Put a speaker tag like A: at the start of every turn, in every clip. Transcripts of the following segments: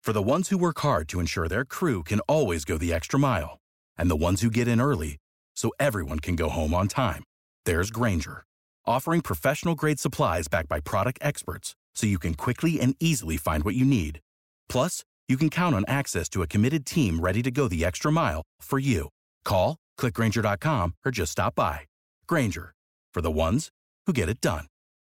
A: For the ones who work hard to ensure their crew can always go the extra mile, and the ones who get in early so everyone can go home on time, there's Grainger, offering professional-grade supplies backed by product experts so you can quickly and easily find what you need. Plus, you can count on access to a committed team ready to go the extra mile for you. Call, click Grainger.com, or just stop by. Grainger, for the ones who get it done.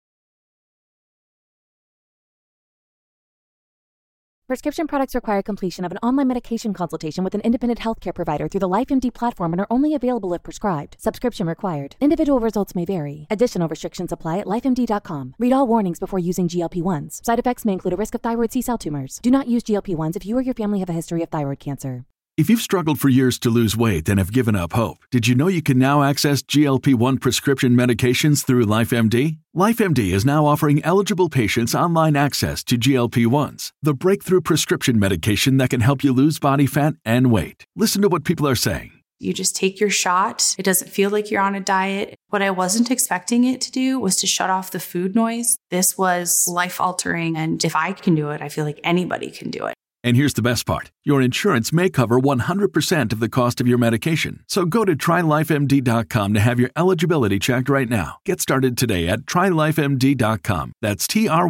B: Prescription products require completion of an online medication consultation with an independent healthcare provider through the LifeMD platform and are only available if prescribed. Subscription required. Individual results may vary. Additional restrictions apply at lifemd.com. Read all warnings before using GLP-1s. Side effects may include a risk of thyroid C-cell tumors. Do not use GLP-1s if you or your family have a history of thyroid cancer.
C: If you've struggled for years to lose weight and have given up hope, did you know you can now access GLP-1 prescription medications through LifeMD? LifeMD is now offering eligible patients online access to GLP-1s, the breakthrough prescription medication that can help you lose body fat and weight. Listen to what people are saying.
D: You just take your shot. It doesn't feel like you're on a diet. What I wasn't expecting it to do was to shut off the food noise. This was life-altering, and if I can do it, I feel like anybody can do it.
C: And here's the best part. Your insurance may cover 100% of the cost of your medication. So go to TryLifeMD.com to have your eligibility checked right now. Get started today at TryLifeMD.com. That's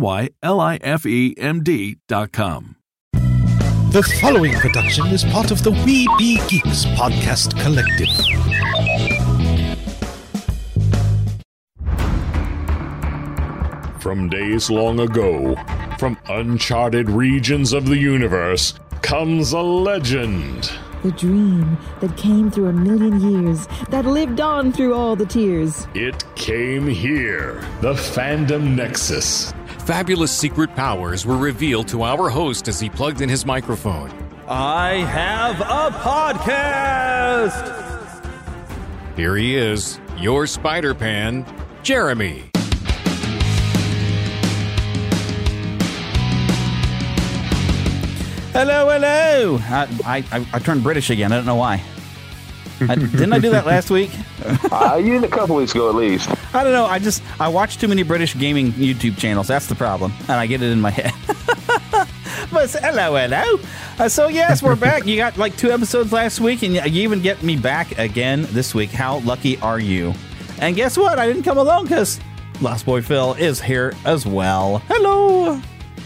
C: TryLifeMD.com.
E: The following production is part of the We Be Geeks podcast collective.
F: From days long ago, from uncharted regions of the universe, comes a legend.
G: The dream that came through a million years, that lived on through all the tears.
F: It came here, the Fandom Nexus.
H: Fabulous secret powers were revealed to our host as he plugged in his microphone.
I: I have a podcast!
H: Here he is, your Spider-Pan, Jeremy.
I: Hello. I turned British again. I don't know why. Didn't I do that last week?
J: You did a couple weeks ago at least.
I: I don't know. I watch too many British gaming YouTube channels. That's the problem. And I get it in my head. But hello. So yes, we're back. You got like 2 episodes last week, and you even get me back again this week. How lucky are you? And guess what? I didn't come alone because Lost Boy Phil is here as well. Hello.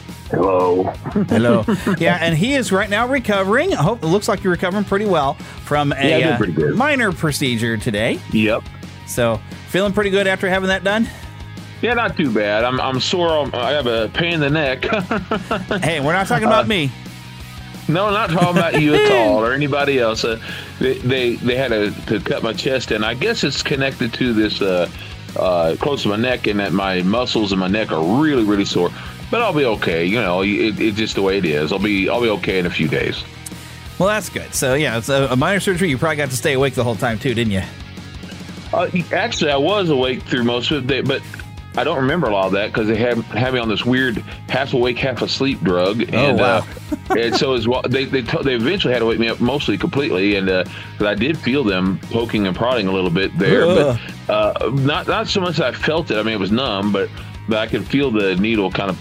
I: Yeah, and he is right now recovering. I hope it looks like you're recovering pretty well from a minor procedure today.
J: Yep.
I: So feeling pretty good after having that done?
J: Yeah, not too bad. I'm sore. I have a pain in the neck.
I: Hey, we're not talking about me.
J: No, not talking about you at all or anybody else. They had to cut my chest in. I guess it's connected to this close to my neck, and that my muscles in my neck are really, really sore. But I'll be okay. You know, it's just the way it is. I'll be okay in a few days.
I: Well, that's good. So, yeah, it's a minor surgery. You probably got to stay awake the whole time, too, didn't you?
J: Actually, I was awake through most of it, but I don't remember a lot of that because they had me on this weird half awake, half asleep drug. And,
I: wow.
J: And so they eventually had to wake me up mostly completely, and because I did feel them poking and prodding a little bit there, but not so much that I felt it. I mean, it was numb, but I could feel the needle kind of.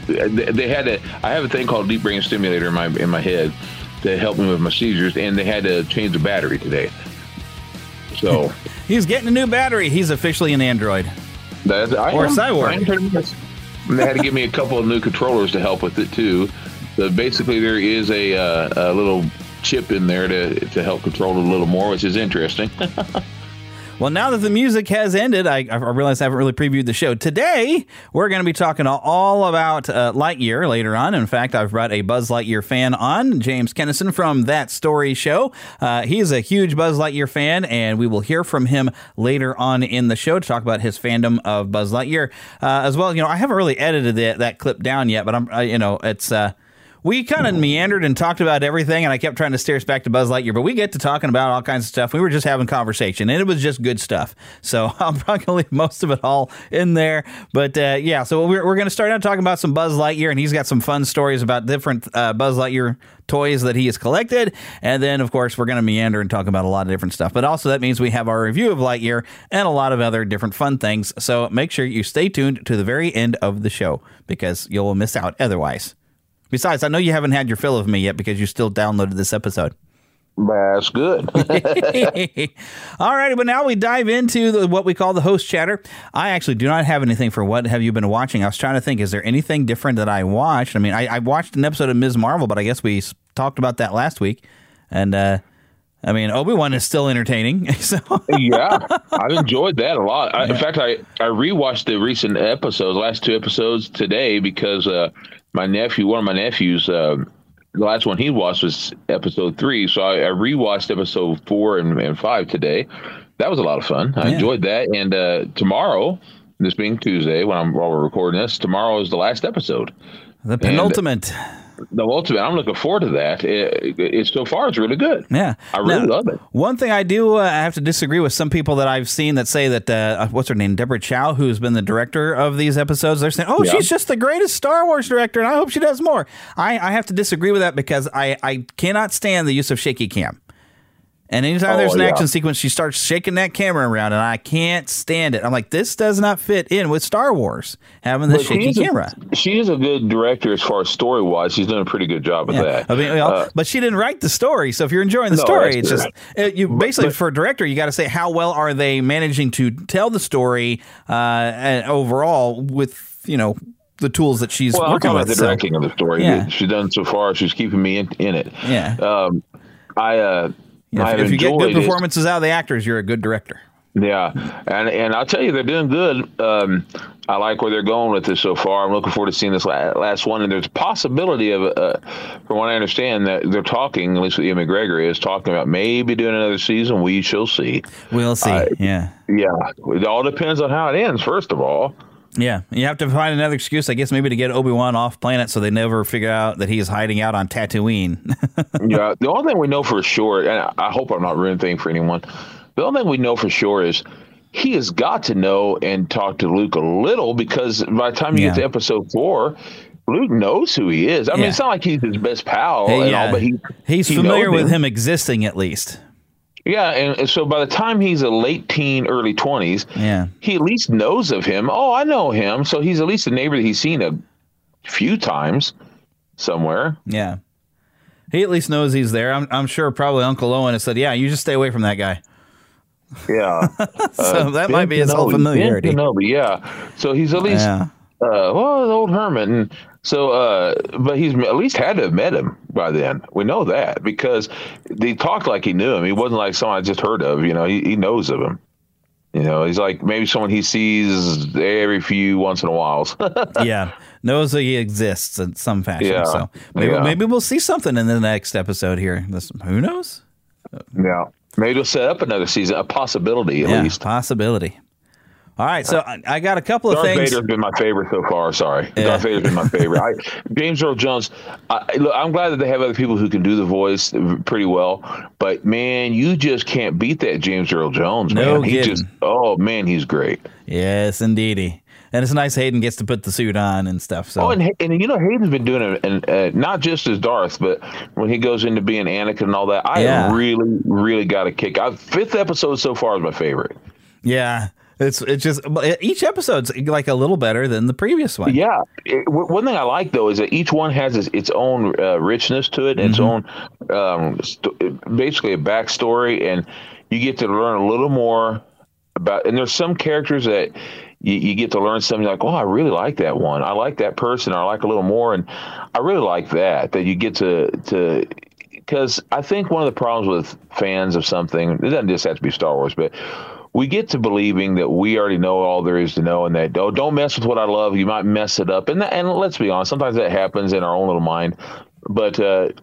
J: I have a thing called a deep brain stimulator in my head that helped me with my seizures, and they had to change the battery today. So
I: he's getting a new battery. He's officially an Android or a cyborg.
J: They had to give me a couple of new controllers to help with it too. So basically, there is a little chip in there to help control it a little more, which is interesting.
I: Well, now that the music has ended, I realize I haven't really previewed the show. Today, we're going to be talking all about Lightyear later on. In fact, I've brought a Buzz Lightyear fan on, James Kennison from That Story Show. He is a huge Buzz Lightyear fan, and we will hear from him later on in the show to talk about his fandom of Buzz Lightyear. As well, I haven't really edited that clip down yet, but it's... We kind of meandered and talked about everything, and I kept trying to steer us back to Buzz Lightyear, but we get to talking about all kinds of stuff. We were just having conversation, and it was just good stuff. So I'm probably going to leave most of it all in there. But, so we're going to start out talking about some Buzz Lightyear, and he's got some fun stories about different Buzz Lightyear toys that he has collected. And then, of course, we're going to meander and talk about a lot of different stuff. But also that means we have our review of Lightyear and a lot of other different fun things. So make sure you stay tuned to the very end of the show because you'll miss out otherwise. Besides, I know you haven't had your fill of me yet because you still downloaded this episode.
J: That's good.
I: All righty, but now we dive into what we call the host chatter. I actually do not have anything for what have you been watching. I was trying to think, is there anything different that I watched? I mean, I watched an episode of Ms. Marvel, but I guess we talked about that last week. And, I mean, Obi-Wan is still entertaining. So.
J: Yeah, I've enjoyed that a lot. In fact, I rewatched the recent episodes, last 2 episodes today because one of my nephews, the last one he watched was episode 3. So I rewatched episode 4 and 5 today. That was a lot of fun. I enjoyed that. And tomorrow, this being Tuesday, while we're recording this, tomorrow is the last episode.
I: The penultimate.
J: The ultimate. I'm looking forward to that. It's so far, it's really good.
I: Yeah,
J: I really love it.
I: One thing I do have to disagree with some people that I've seen that say that what's her name, Deborah Chow, who's been the director of these episodes. They're saying, she's just the greatest Star Wars director, and I hope she does more. I have to disagree with that because I cannot stand the use of shaky cam. And anytime there's an action sequence, she starts shaking that camera around, and I can't stand it. I'm like, this does not fit in with Star Wars, having the shaky camera.
J: She is a good director as far as story-wise. She's done a pretty good job with that.
I: I mean, but she didn't write the story, so if you're enjoying the story, it's just you basically for a director, you got to say how well are they managing to tell the story and overall with the tools that she's working with.
J: The directing of the story, she's done so far. She's keeping me in it.
I: Yeah. If you get good performances out of the actors, you're a good director.
J: Yeah, and I'll tell you, they're doing good. I like where they're going with this so far. I'm looking forward to seeing this last one. And there's a possibility of, from what I understand, that they're talking, at least what Ian McGregor is talking about, maybe doing another season. We shall see.
I: We'll see. Yeah.
J: It all depends on how it ends, first of all.
I: Yeah, you have to find another excuse, I guess, maybe to get Obi-Wan off planet so they never figure out that he's hiding out on Tatooine.
J: Yeah, the only thing we know for sure, and I hope I'm not ruining anything for anyone, the only thing we know for sure is he has got to know and talk to Luke a little, because by the time you get to episode 4, Luke knows who he is. I mean, it's not like he's his best pal and all, but
I: he's familiar with him existing at least.
J: Yeah, and so by the time he's a late teen, early 20s, he at least knows of him. Oh, I know him. So he's at least a neighbor that he's seen a few times somewhere.
I: Yeah. He at least knows he's there. I'm sure probably Uncle Owen has said, yeah, you just stay away from that guy.
J: Yeah.
I: So that might be his whole familiarity.
J: So he's at least, the old hermit. And so, but he's at least had to have met him by then. We know that because they talked like he knew him. He wasn't like someone I just heard of. He knows of him. He's like maybe someone he sees every few once in a while.
I: Knows that he exists in some fashion.
J: Yeah.
I: So maybe we'll see something in the next episode here. Who knows?
J: Yeah. Maybe they'll set up another season, a possibility at least.
I: Possibility. All right, so I got a couple of things.
J: Darth Vader's been my favorite so far. Sorry, Darth Vader's been my favorite. James Earl Jones. I'm glad that they have other people who can do the voice pretty well. But man, you just can't beat that James Earl Jones. Man.
I: No kidding.
J: He's great.
I: Yes, indeedy. And it's nice Hayden gets to put the suit on and stuff. So.
J: And Hayden's been doing it, not just as Darth, but when he goes into being Anakin and all that. I really, really got a kick. 5th episode so far is my favorite.
I: Yeah. It's just each episode's like a little better than the previous one.
J: Yeah. One thing I like, though, is that each one has its own richness to it, and its own basically a backstory, and you get to learn a little more about. And there's some characters that you get to learn something like, oh, I really like that one. I like that person. I like a little more, and I really like that you get to. Because I think one of the problems with fans of something, it doesn't just have to be Star Wars, but we get to believing that we already know all there is to know, and that don't mess with what I love. You might mess it up, and let's be honest, sometimes that happens in our own little mind. But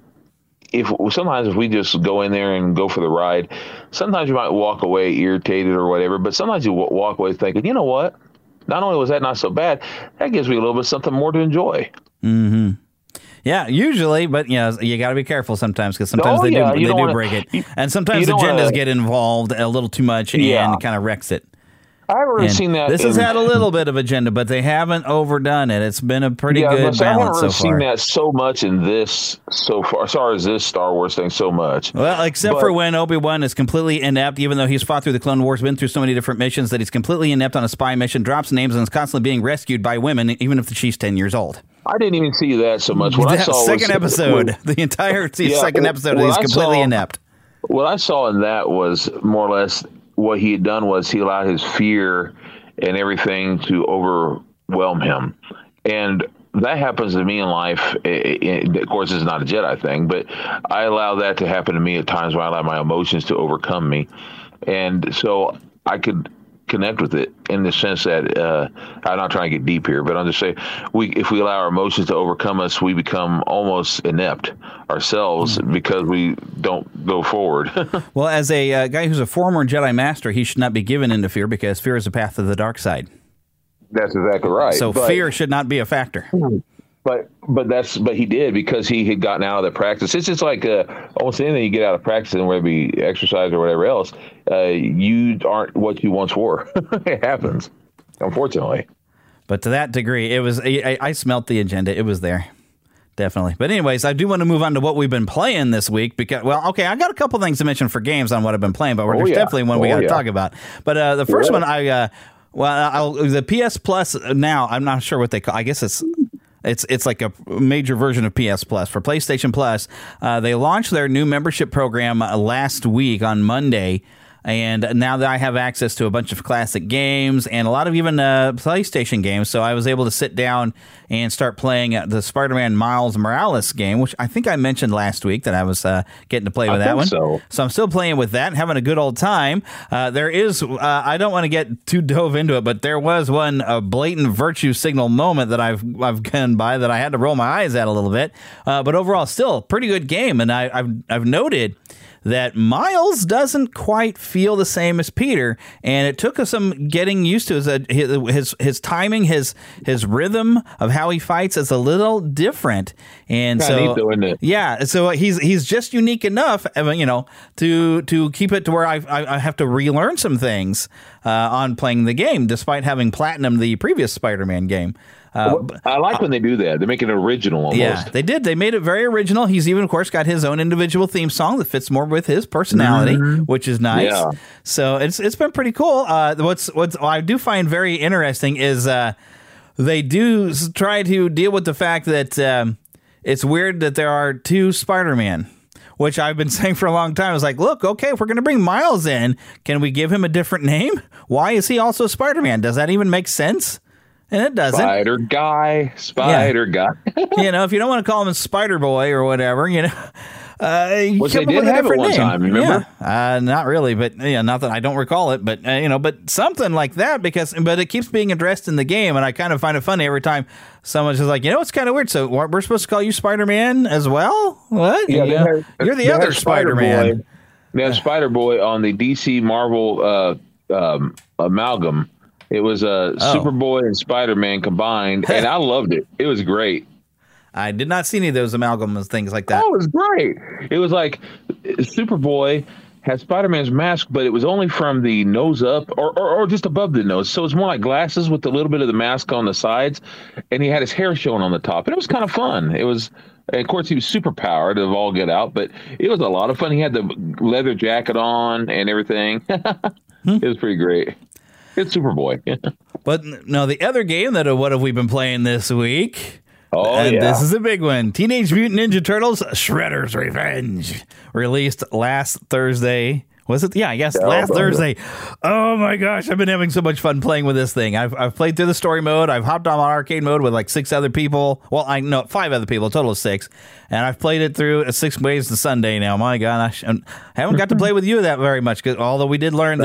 J: if we just go in there and go for the ride, sometimes you might walk away irritated or whatever. But sometimes you walk away thinking, you know what? Not only was that not so bad, that gives me a little bit something more to enjoy.
I: Mm-hmm. Yeah, usually, but you got to be careful sometimes because sometimes they do break it, and sometimes agendas get involved a little too much and kind of wrecks it.
J: I've already seen that.
I: This has had a little bit of agenda, but they haven't overdone it. It's been a pretty good balance so far. I haven't really seen
J: that so much in this so far. As far as this Star Wars thing, so much.
I: Well, except for when Obi-Wan is completely inept, even though he's fought through the Clone Wars, been through so many different missions that he's completely inept on a spy mission, drops names, and is constantly being rescued by women, even if she's 10 years old.
J: I didn't even see that so much. What I saw
I: second episode, the entire second episode, he's completely inept.
J: What I saw in that was more or less what he had done was he allowed his fear and everything to overwhelm him. And that happens to me in life. Of course, it's not a Jedi thing, but I allow that to happen to me at times when I allow my emotions to overcome me. And so I could connect with it in the sense that I'm not trying to get deep here, but I'm just saying if we allow our emotions to overcome us, we become almost inept ourselves because we don't go forward.
I: Well, as a guy who's a former Jedi Master, he should not be given into fear because fear is a path to the dark side.
J: That's exactly right.
I: So fear should not be a factor.
J: But he did because he had gotten out of the practice. It's just like almost anything you get out of practice, and whether it be exercise or whatever else, you aren't what you once were. It happens, unfortunately.
I: But to that degree, it was. I smelt the agenda. It was there, definitely. But anyways, I do want to move on to what we've been playing this week because, well, okay, I got a couple things to mention for games on what I've been playing, but there's definitely one we got to talk about. But the first one, the PS Plus now. I'm not sure what they call. I guess it's like a major version of PS Plus for PlayStation Plus. They launched their new membership program last week on Monday, and now that I have access to a bunch of classic games and a lot of even PlayStation games, so I was able to sit down and start playing the Spider-Man Miles Morales game, which I think I mentioned last week that I was getting to play with that one. So I'm still playing with that and having a good old time. There is, I don't want to get too dove into it, but there was one blatant virtue signal moment that I've gone by that I had to roll my eyes at a little bit. But overall, still a pretty good game, and I've noted that Miles doesn't quite feel the same as Peter, and it took us some getting used to. His timing, his rhythm of how he fights is a little different, and so yeah, so he's just unique enough, to keep it to where I have to relearn some things on playing the game, despite having platinumed the previous Spider-Man game.
J: I like when they do that. They make it original almost.
I: Yeah, they did. They made it very original. He's even, of course, got his own individual theme song that fits more with his personality, which is nice. Yeah. So it's been pretty cool. What I do find very interesting is they do try to deal with the fact that it's weird that there are two Spider-Man, which I've been saying for a long time. I was like, look, okay, if we're going to bring Miles in, can we give him a different name? Why is he also Spider-Man? Does that even make sense? And it doesn't.
J: Spider guy.
I: If you don't want to call him Spider Boy or whatever, you
J: which they did have it one time, remember?
I: Yeah. Not really, but not that I don't recall it, but but something like that but it keeps being addressed in the game, and I kind of find it funny every time someone's just like, it's kind of weird. So we're supposed to call you Spider-Man as well? What?
J: Yeah,
I: you're the other Spider-Man.
J: They have Spider Boy on the DC Marvel amalgam. It was Superboy and Spider-Man combined, and I loved it. It was great.
I: I did not see any of those amalgams, things like that.
J: Oh, it was great. It was like Superboy had Spider-Man's mask, but it was only from the nose up or just above the nose. So it's more like glasses with a little bit of the mask on the sides, and he had his hair showing on the top. And it was kind of fun. It was, and of course, he was super powered of all get out, but it was a lot of fun. He had the leather jacket on and everything. It was pretty great. It's Superboy.
I: But no, the other game what have we been playing this week? This is a big one. Teenage Mutant Ninja Turtles Shredder's Revenge. Released last Thursday. Was it? Yeah, yes, last Thursday. Oh my gosh, I've been having so much fun playing with this thing. I've played through the story mode. I've hopped on arcade mode with like 6 other people. Well, 5 other people, a total of 6. And I've played it through 6 ways to Sunday now. My gosh, I haven't got to play with you that very much, although we did learn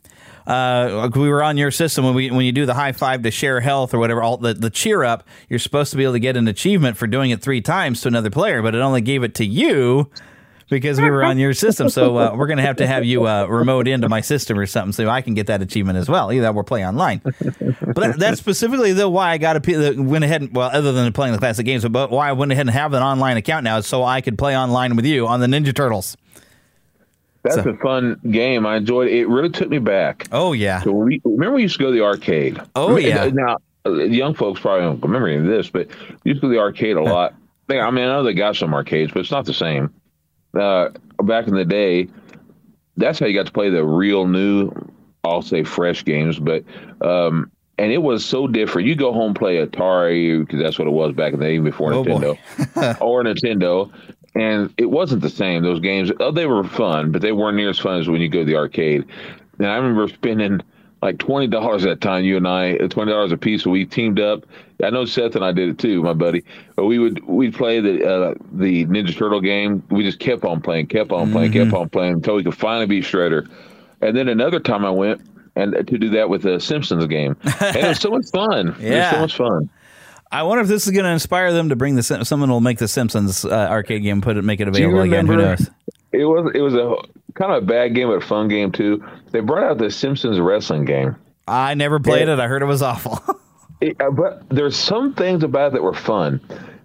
I: we were on your system when you do the high five to share health or whatever, the cheer up, you're supposed to be able to get an achievement for doing it 3 times to another player, but it only gave it to you because we were on your system. So we're going to have you remote into my system or something so I can get that achievement as well. Either that or play online. But that's specifically why I went ahead other than playing the classic games, but why I went ahead and have an online account now is so I could play online with you on the Ninja Turtles.
J: That's a fun game. I enjoyed it. It really took me back.
I: Oh, yeah.
J: So remember we used to go to the arcade.
I: Oh, yeah.
J: Now, young folks probably don't remember any of this, but we used to go to the arcade a lot. I know they got some arcades, but it's not the same. Back in the day, that's how you got to play the real new, I'll say fresh games, but and it was so different. You go home, play Atari, because that's what it was back in the day, even before Nintendo, or Nintendo, and it wasn't the same. Those games, they were fun, but they weren't near as fun as when you go to the arcade. And I remember spending like $20 at that time, you and I, $20 a piece. So we teamed up. I know Seth and I did it too, my buddy. But we'd play the Ninja Turtle game. We just kept on playing until we could finally beat Shredder. And then another time I went and to do that with the Simpsons game, and it was so much fun.
I: Yeah.
J: It was so much fun.
I: I wonder if this is going to inspire them to bring someone will make the Simpsons arcade game, make it available again. Who knows?
J: It was a kind of a bad game, but a fun game too. They brought out the Simpsons wrestling game.
I: I never played it. I heard it was awful.
J: But there's some things about it that were fun.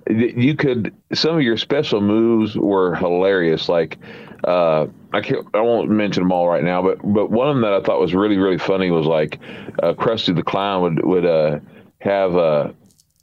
J: Some of your special moves were hilarious. Like I won't mention them all right now, but one of them that I thought was really, really funny was like Krusty the Clown would have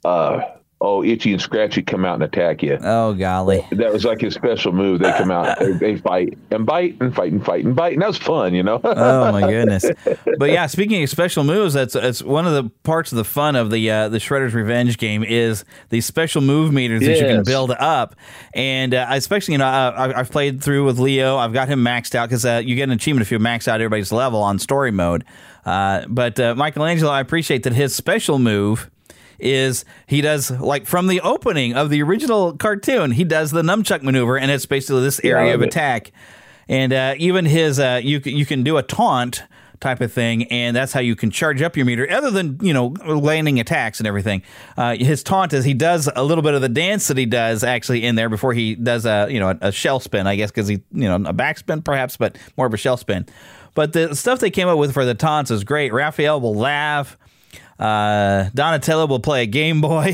J: Itchy and Scratchy come out and attack you.
I: Oh, golly.
J: That was like his special move. They come out, they fight and bite and fight and fight and bite. And that was fun, you know?
I: Oh, my goodness. But yeah, speaking of special moves, that's one of the parts of the fun of the Shredder's Revenge game is these special move meters that you can build up. And especially, I've played through with Leo. I've got him maxed out because you get an achievement if you max out everybody's level on story mode. But Michelangelo, I appreciate that his special move is he does, like, from the opening of the original cartoon, he does the nunchuck maneuver, and it's basically this area of attack. And even his, you can do a taunt type of thing, and that's how you can charge up your meter, other than, landing attacks and everything. His taunt is he does a little bit of the dance that he does actually in there before he does a shell spin, I guess, because he, a backspin perhaps, but more of a shell spin. But the stuff they came up with for the taunts is great. Raphael will laugh. Donatello will play a Game Boy.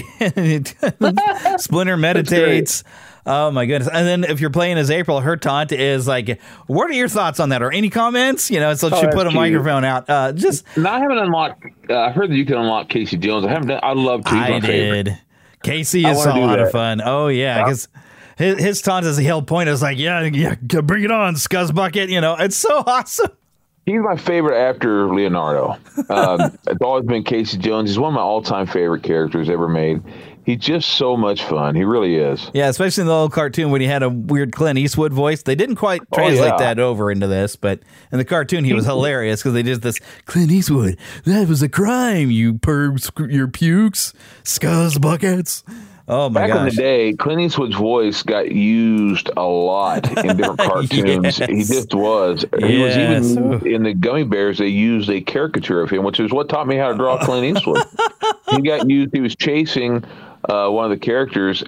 I: Splinter meditates. Oh my goodness! And then if you're playing as April, her taunt is like, "What are your thoughts on that?" Or any comments? So she put a microphone out.
J: I haven't unlocked. I heard that you can unlock Casey Jones. I haven't done. I'd love to.
I: I did. Casey is a lot of fun. Oh yeah, because his taunt as he'll point is like, yeah, bring it on, Scuzzbucket. It's so awesome.
J: He's my favorite after Leonardo. It's always been Casey Jones. He's one of my all-time favorite characters ever made. He's just so much fun. He really is.
I: Yeah, especially in the old cartoon when he had a weird Clint Eastwood voice. They didn't quite translate that over into this, but in the cartoon he was hilarious because they did this, Clint Eastwood, that was a crime, you pervs, your pukes, Scuzzbuckets. Oh my gosh.
J: Back in the day, Clint Eastwood's voice got used a lot in different cartoons. He just was. He was even in the Gummy Bears, they used a caricature of him, which is what taught me how to draw Clint Eastwood. He got used, he was chasing one of the characters,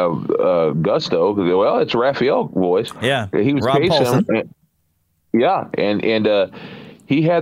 J: Gusto. Well, it's Raphael voice.
I: Yeah.
J: He was
I: Rob
J: chasing
I: Paulson.
J: him. And he had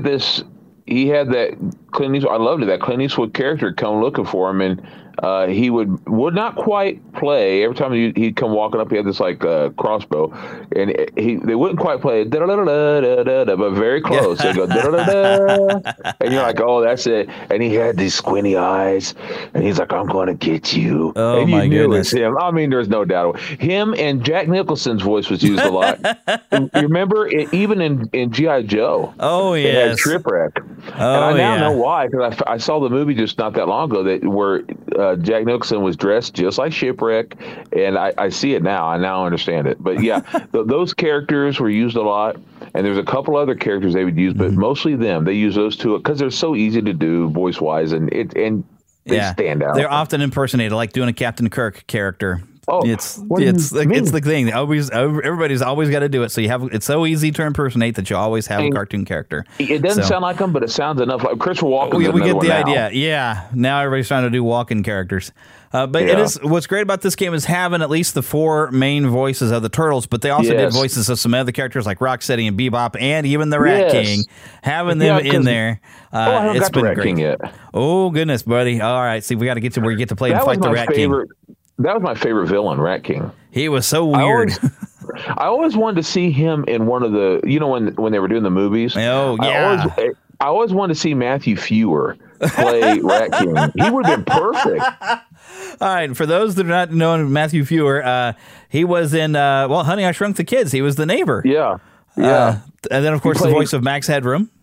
J: that Clint Eastwood. I loved it. That Clint Eastwood character come looking for him, and he would not quite play. Every time he'd come walking up, he had this like crossbow, and they wouldn't quite play, but very close. They go, and you're like, oh, that's it. And he had these squinty eyes, and he's like, I'm going to get you.
I: Oh
J: and
I: my goodness!
J: Him. I mean, there's no doubt. Him and Jack Nicholson's voice was used a lot. You remember even in G.I. Joe?
I: Oh yes,
J: it had Shipwreck. And I now know why, because I saw the movie just not that long ago where Jack Nicholson was dressed just like Shipwreck, and I see it now. I now understand it. But yeah, those characters were used a lot, and there's a couple other characters they would use, but mostly them. They use those two because they're so easy to do voice wise, and they stand out.
I: They're often impersonated, like doing a Captain Kirk character.
J: Oh,
I: it's the thing. Everybody's always got to do it. So it's so easy to impersonate that you always have a cartoon character.
J: It doesn't sound like them, but it sounds enough like Christopher Walken.
I: We get the idea. Yeah. Now everybody's trying to do walk-in characters. But it is what's great about this game is having at least the four main voices of the Turtles, but they also did voices of some other characters like Rocksteady and Bebop, and even the Rat King. Having them in there, it's been great. King yet. Oh goodness, buddy! All right, see, we got to get to where you get to play and fight the Rat King.
J: That was my favorite villain, Rat King.
I: He was so weird.
J: I always wanted to see him in one of the, when they were doing the movies.
I: Oh, yeah.
J: I always wanted to see Matthew Fewer play Rat King. He would have been perfect.
I: All right, for those that are not knowing Matthew Fewer, he was in, Honey, I Shrunk the Kids. He was the neighbor.
J: Yeah.
I: And then, of course, the voice of Max Headroom.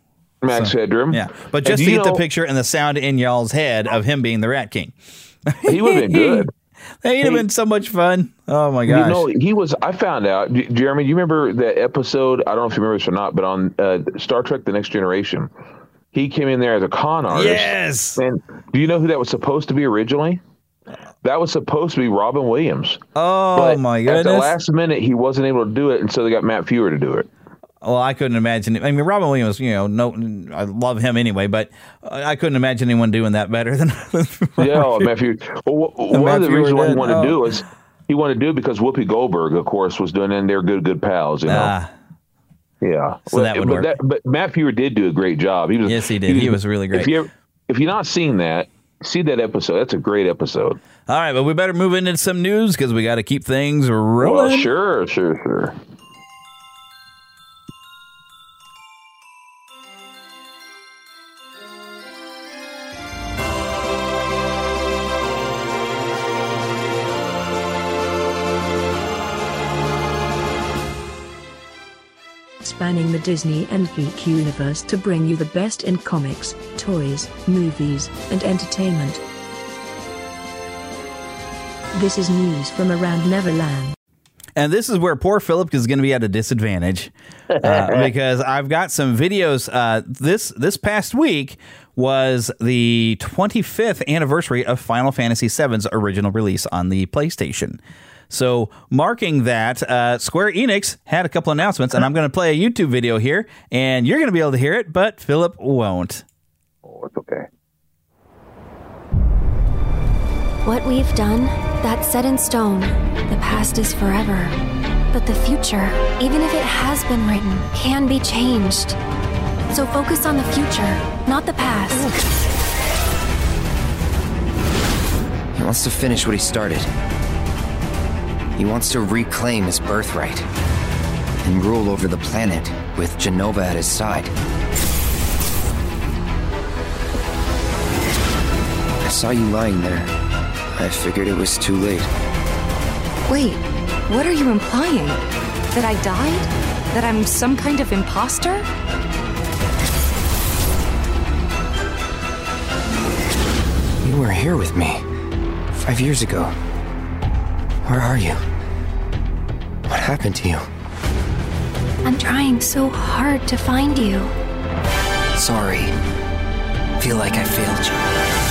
J: Max Headroom.
I: Yeah, but just to get the picture and the sound in y'all's head of him being the Rat King.
J: He would have been good.
I: He'd have been so much fun. Oh, my gosh.
J: You know, he was, I found out, Jeremy, you remember that episode, I don't know if you remember this or not, but on Star Trek The Next Generation, he came in there as a con artist.
I: Yes.
J: And do you know who that was supposed to be originally? That was supposed to be Robin Williams.
I: Oh,
J: but
I: my goodness.
J: At the last minute, he wasn't able to do it, and so they got Matt Fewer to do it.
I: Well, I couldn't imagine it. I mean, Robin Williams, I love him anyway, but I couldn't imagine anyone doing that better than
J: Matt Fewer. Well, one of the reasons why he wanted to do is he wanted to do it because Whoopi Goldberg, of course, was doing it, and they're good pals, you know. Yeah.
I: So that would work.
J: But Matt Fewer did do a great job.
I: Yes, he did. He was really great.
J: If you're not seeing that, see that episode. That's a great episode.
I: All right, but we better move into some news because we got to keep things rolling.
J: Well, sure.
K: Spanning the Disney and geek universe to bring you the best in comics, toys, movies, and entertainment. This is news from around Neverland.
I: And this is where poor Philip is going to be at a disadvantage because I've got some videos. This past week was the 25th anniversary of Final Fantasy VII's original release on the PlayStation. So marking that, Square Enix had a couple announcements, and I'm going to play a YouTube video here, and you're going to be able to hear it, but Philip won't.
J: Oh, it's okay.
L: What we've done, that's set in stone. The past is forever. But the future, even if it has been written, can be changed. So focus on the future, not the past.
M: He wants to finish what he started. He wants to reclaim his birthright and rule over the planet with Jenova at his side. I saw you lying there. I figured it was too late.
N: Wait, what are you implying? That I died? That I'm some kind of imposter?
M: You were here with me 5 years ago. Where are you? What happened to you?
L: I'm trying so hard to find you.
M: Sorry. Feel like I failed you.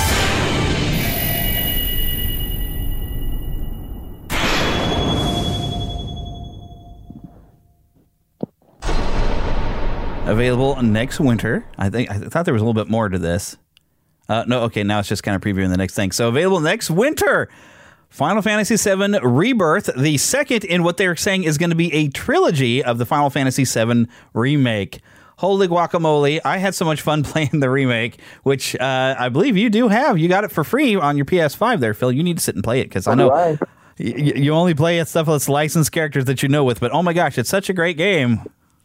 I: Available next winter. I thought there was a little bit more to this. No, okay, now it's just kind of previewing the next thing. So available next winter. Final Fantasy VII Rebirth, the second in what they're saying is going to be a trilogy of the Final Fantasy VII remake. Holy guacamole. I had so much fun playing the remake, which I believe you do have. You got it for free on your PS5 there, Phil. You need to sit and play it because I know you only play it stuff that's licensed characters that you know with, but oh my gosh, it's such a great game.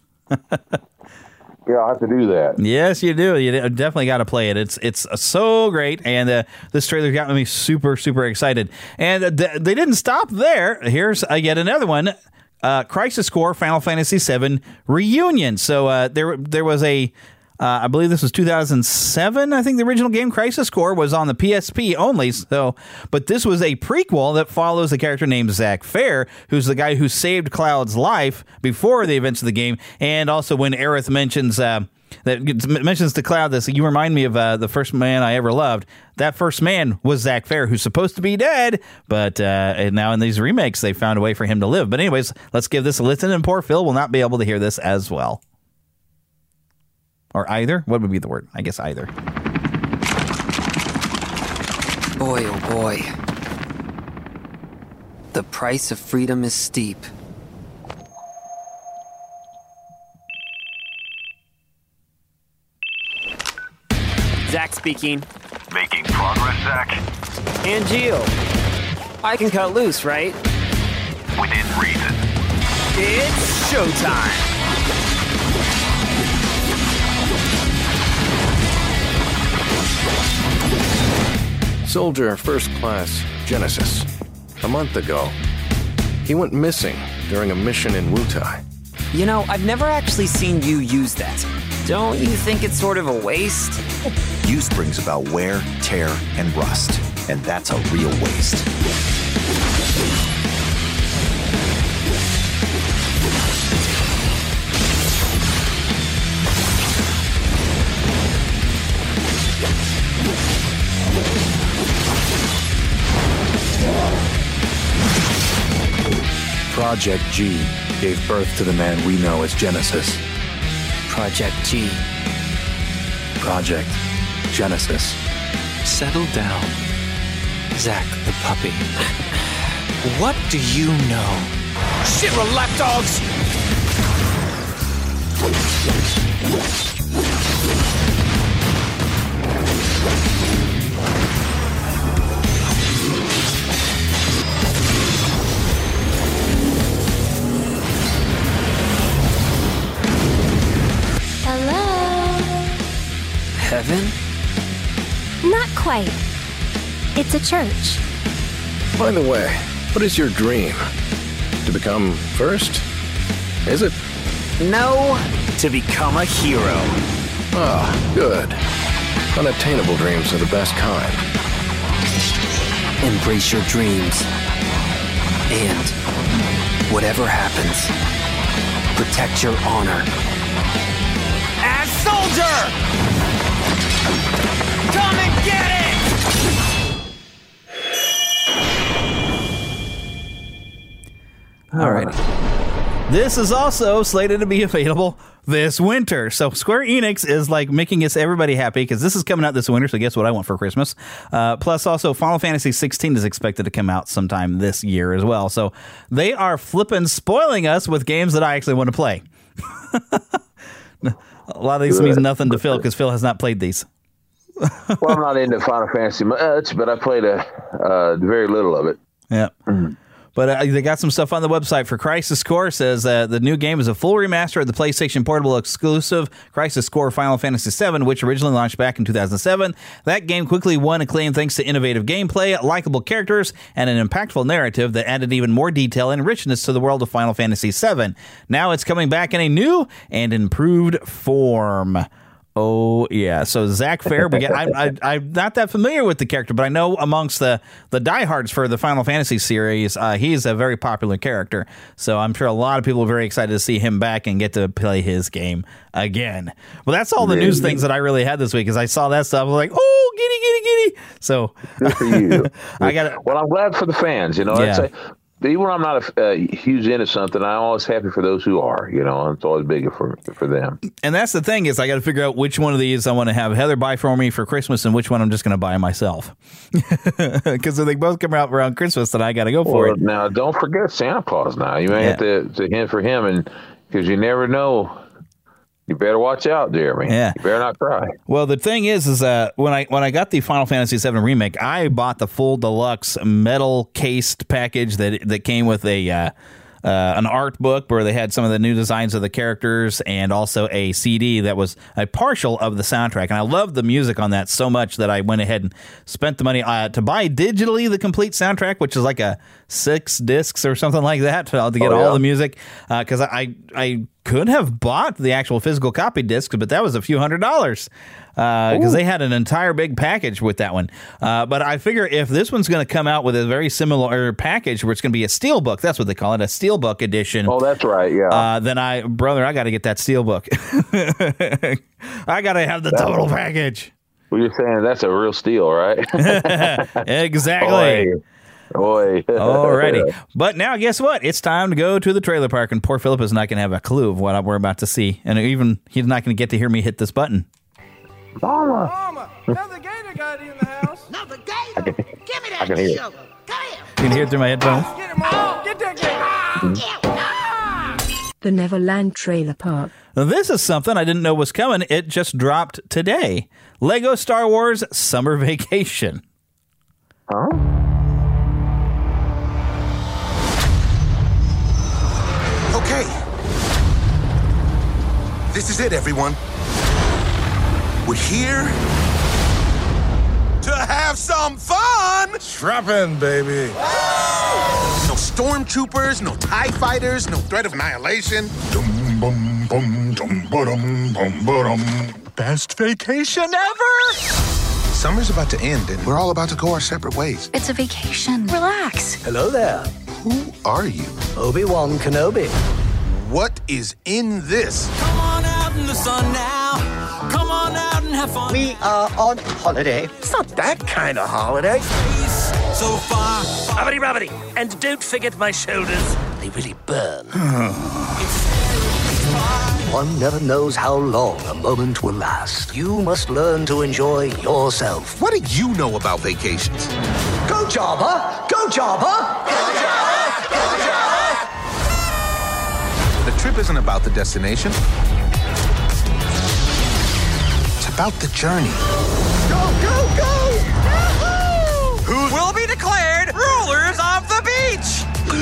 J: Yeah, I'll have to do that.
I: Yes, you do. You definitely got to play it. It's so great, and this trailer got me super, super excited. And they didn't stop there. Here's yet another one, Crisis Core Final Fantasy VII Reunion. So there was a, I believe this was 2007, I think the original game, Crisis Core, was on the PSP only. So, but this was a prequel that follows a character named Zack Fair, who's the guy who saved Cloud's life before the events of the game. And also when Aerith mentions to Cloud this, you remind me of the first man I ever loved. That first man was Zack Fair, who's supposed to be dead, but and now in these remakes, they found a way for him to live. But anyways, let's give this a listen, and poor Phil will not be able to hear this as well. Or either? What would be the word? I guess either.
M: Boy, oh boy. The price of freedom is steep.
O: Zach speaking.
P: Making progress, Zach?
O: And Gio. I can cut loose, right?
P: Within reason.
O: It's showtime!
Q: Soldier First Class Genesis. A month ago, he went missing during a mission in Wutai.
O: You know, I've never actually seen you use that. Don't you think it's sort of a waste?
R: Use brings about wear, tear, and rust. And that's a real waste. Project G gave birth to the man we know as Genesis.
O: Project G.
R: Project Genesis.
O: Settle down, Zack the puppy. What do you know? Shit, lapdogs! Heaven?
L: Not quite. It's a church.
Q: By the way, what is your dream? To become first? Is it?
O: No, to become a hero.
Q: Ah, good. Unattainable dreams are the best kind.
O: Embrace your dreams. And whatever happens, protect your honor. As soldier! Come and get it!
I: Alrighty. This is also slated to be available this winter. So Square Enix is like making everybody happy because this is coming out this winter. So guess what I want for Christmas? Plus also Final Fantasy 16 is expected to come out sometime this year as well. So they are flipping spoiling us with games that I actually want to play. A lot of these means nothing to Phil because Phil has not played these.
J: Well, I'm not into Final Fantasy much, but I played very little of it.
I: Yeah. Mm-hmm. But they got some stuff on the website for Crisis Core. It says the new game is a full remaster of the PlayStation Portable exclusive Crisis Core Final Fantasy VII, which originally launched back in 2007. That game quickly won acclaim thanks to innovative gameplay, likable characters, and an impactful narrative that added even more detail and richness to the world of Final Fantasy VII. Now it's coming back in a new and improved form. Oh, yeah. So Zack Fair, I'm not that familiar with the character, but I know amongst the diehards for the Final Fantasy series, he's a very popular character. So I'm sure a lot of people are very excited to see him back and get to play his game again. Well, that's all the news things that I really had this week, because I saw that stuff. I was like, oh, giddy. So
J: good for you. Well, I'm glad for the fans. Yeah. Even when I'm not a huge into something, I'm always happy for those who are. It's always bigger for them.
I: And that's the thing is I got to figure out which one of these I want to have Heather buy for me for Christmas and which one I'm just going to buy myself. Because if they both come out around Christmas, then I got to go for it.
J: Now, don't forget Santa Claus now. You may have to hint for him, and because you never know. You better watch out, Jeremy.
I: Yeah.
J: You better not cry.
I: Well, the thing is when I got the Final Fantasy VII Remake, I bought the full deluxe metal cased package that came with an art book where they had some of the new designs of the characters and also a CD that was a partial of the soundtrack. And I loved the music on that so much that I went ahead and spent the money to buy digitally the complete soundtrack, which is like 6 discs or something like that to get all the music. Because I could have bought the actual physical copy disc, but that was a few $100s because they had an entire big package with that one. But I figure if this one's going to come out with a very similar package where it's going to be a steelbook, that's what they call it, a steelbook edition.
J: Oh, that's right, yeah.
I: Then I got to get that steelbook. I got to have the total package.
J: Well, you're saying that's a real steal, right?
I: Exactly.
J: Boy.
I: Alrighty. But now, guess what? It's time to go to the trailer park, and poor Philip is not going to have a clue of what we're about to see. And even he's not going to get to hear me hit this button.
J: Mama,
S: another gator got in the house. Another gator? Give me that
J: can hear it.
S: sugar. Come here.
I: You can hear it through my headphones.
S: Get him on. Get that gator.
K: The Neverland Trailer Park.
I: Now, this is something I didn't know was coming. It just dropped today. Lego Star Wars Summer Vacation.
J: Huh?
T: Okay. This is it, everyone. We're here to have some fun!
S: Strap in, baby.
T: No stormtroopers, no TIE fighters, no threat of annihilation. Dum, bum, Best vacation ever! Summer's about to end, and we're all about to go our separate ways.
N: It's a vacation. Relax.
U: Hello there.
T: Who are you?
U: Obi-Wan Kenobi.
T: What is in this?
U: Come on out in the sun now. Come on out and have fun. We are on holiday. It's not that kind of holiday. So far. Rubbity. And don't forget my shoulders. They really burn. One never knows how long a moment will last. You must learn to enjoy yourself.
T: What do you know about vacations?
U: Go Jabba! Go Jabba! Go Jabba! Go Jabba!
T: The trip isn't about the destination. It's about the journey.
U: Go, go, go!
S: Who will be declared rulers of the beach?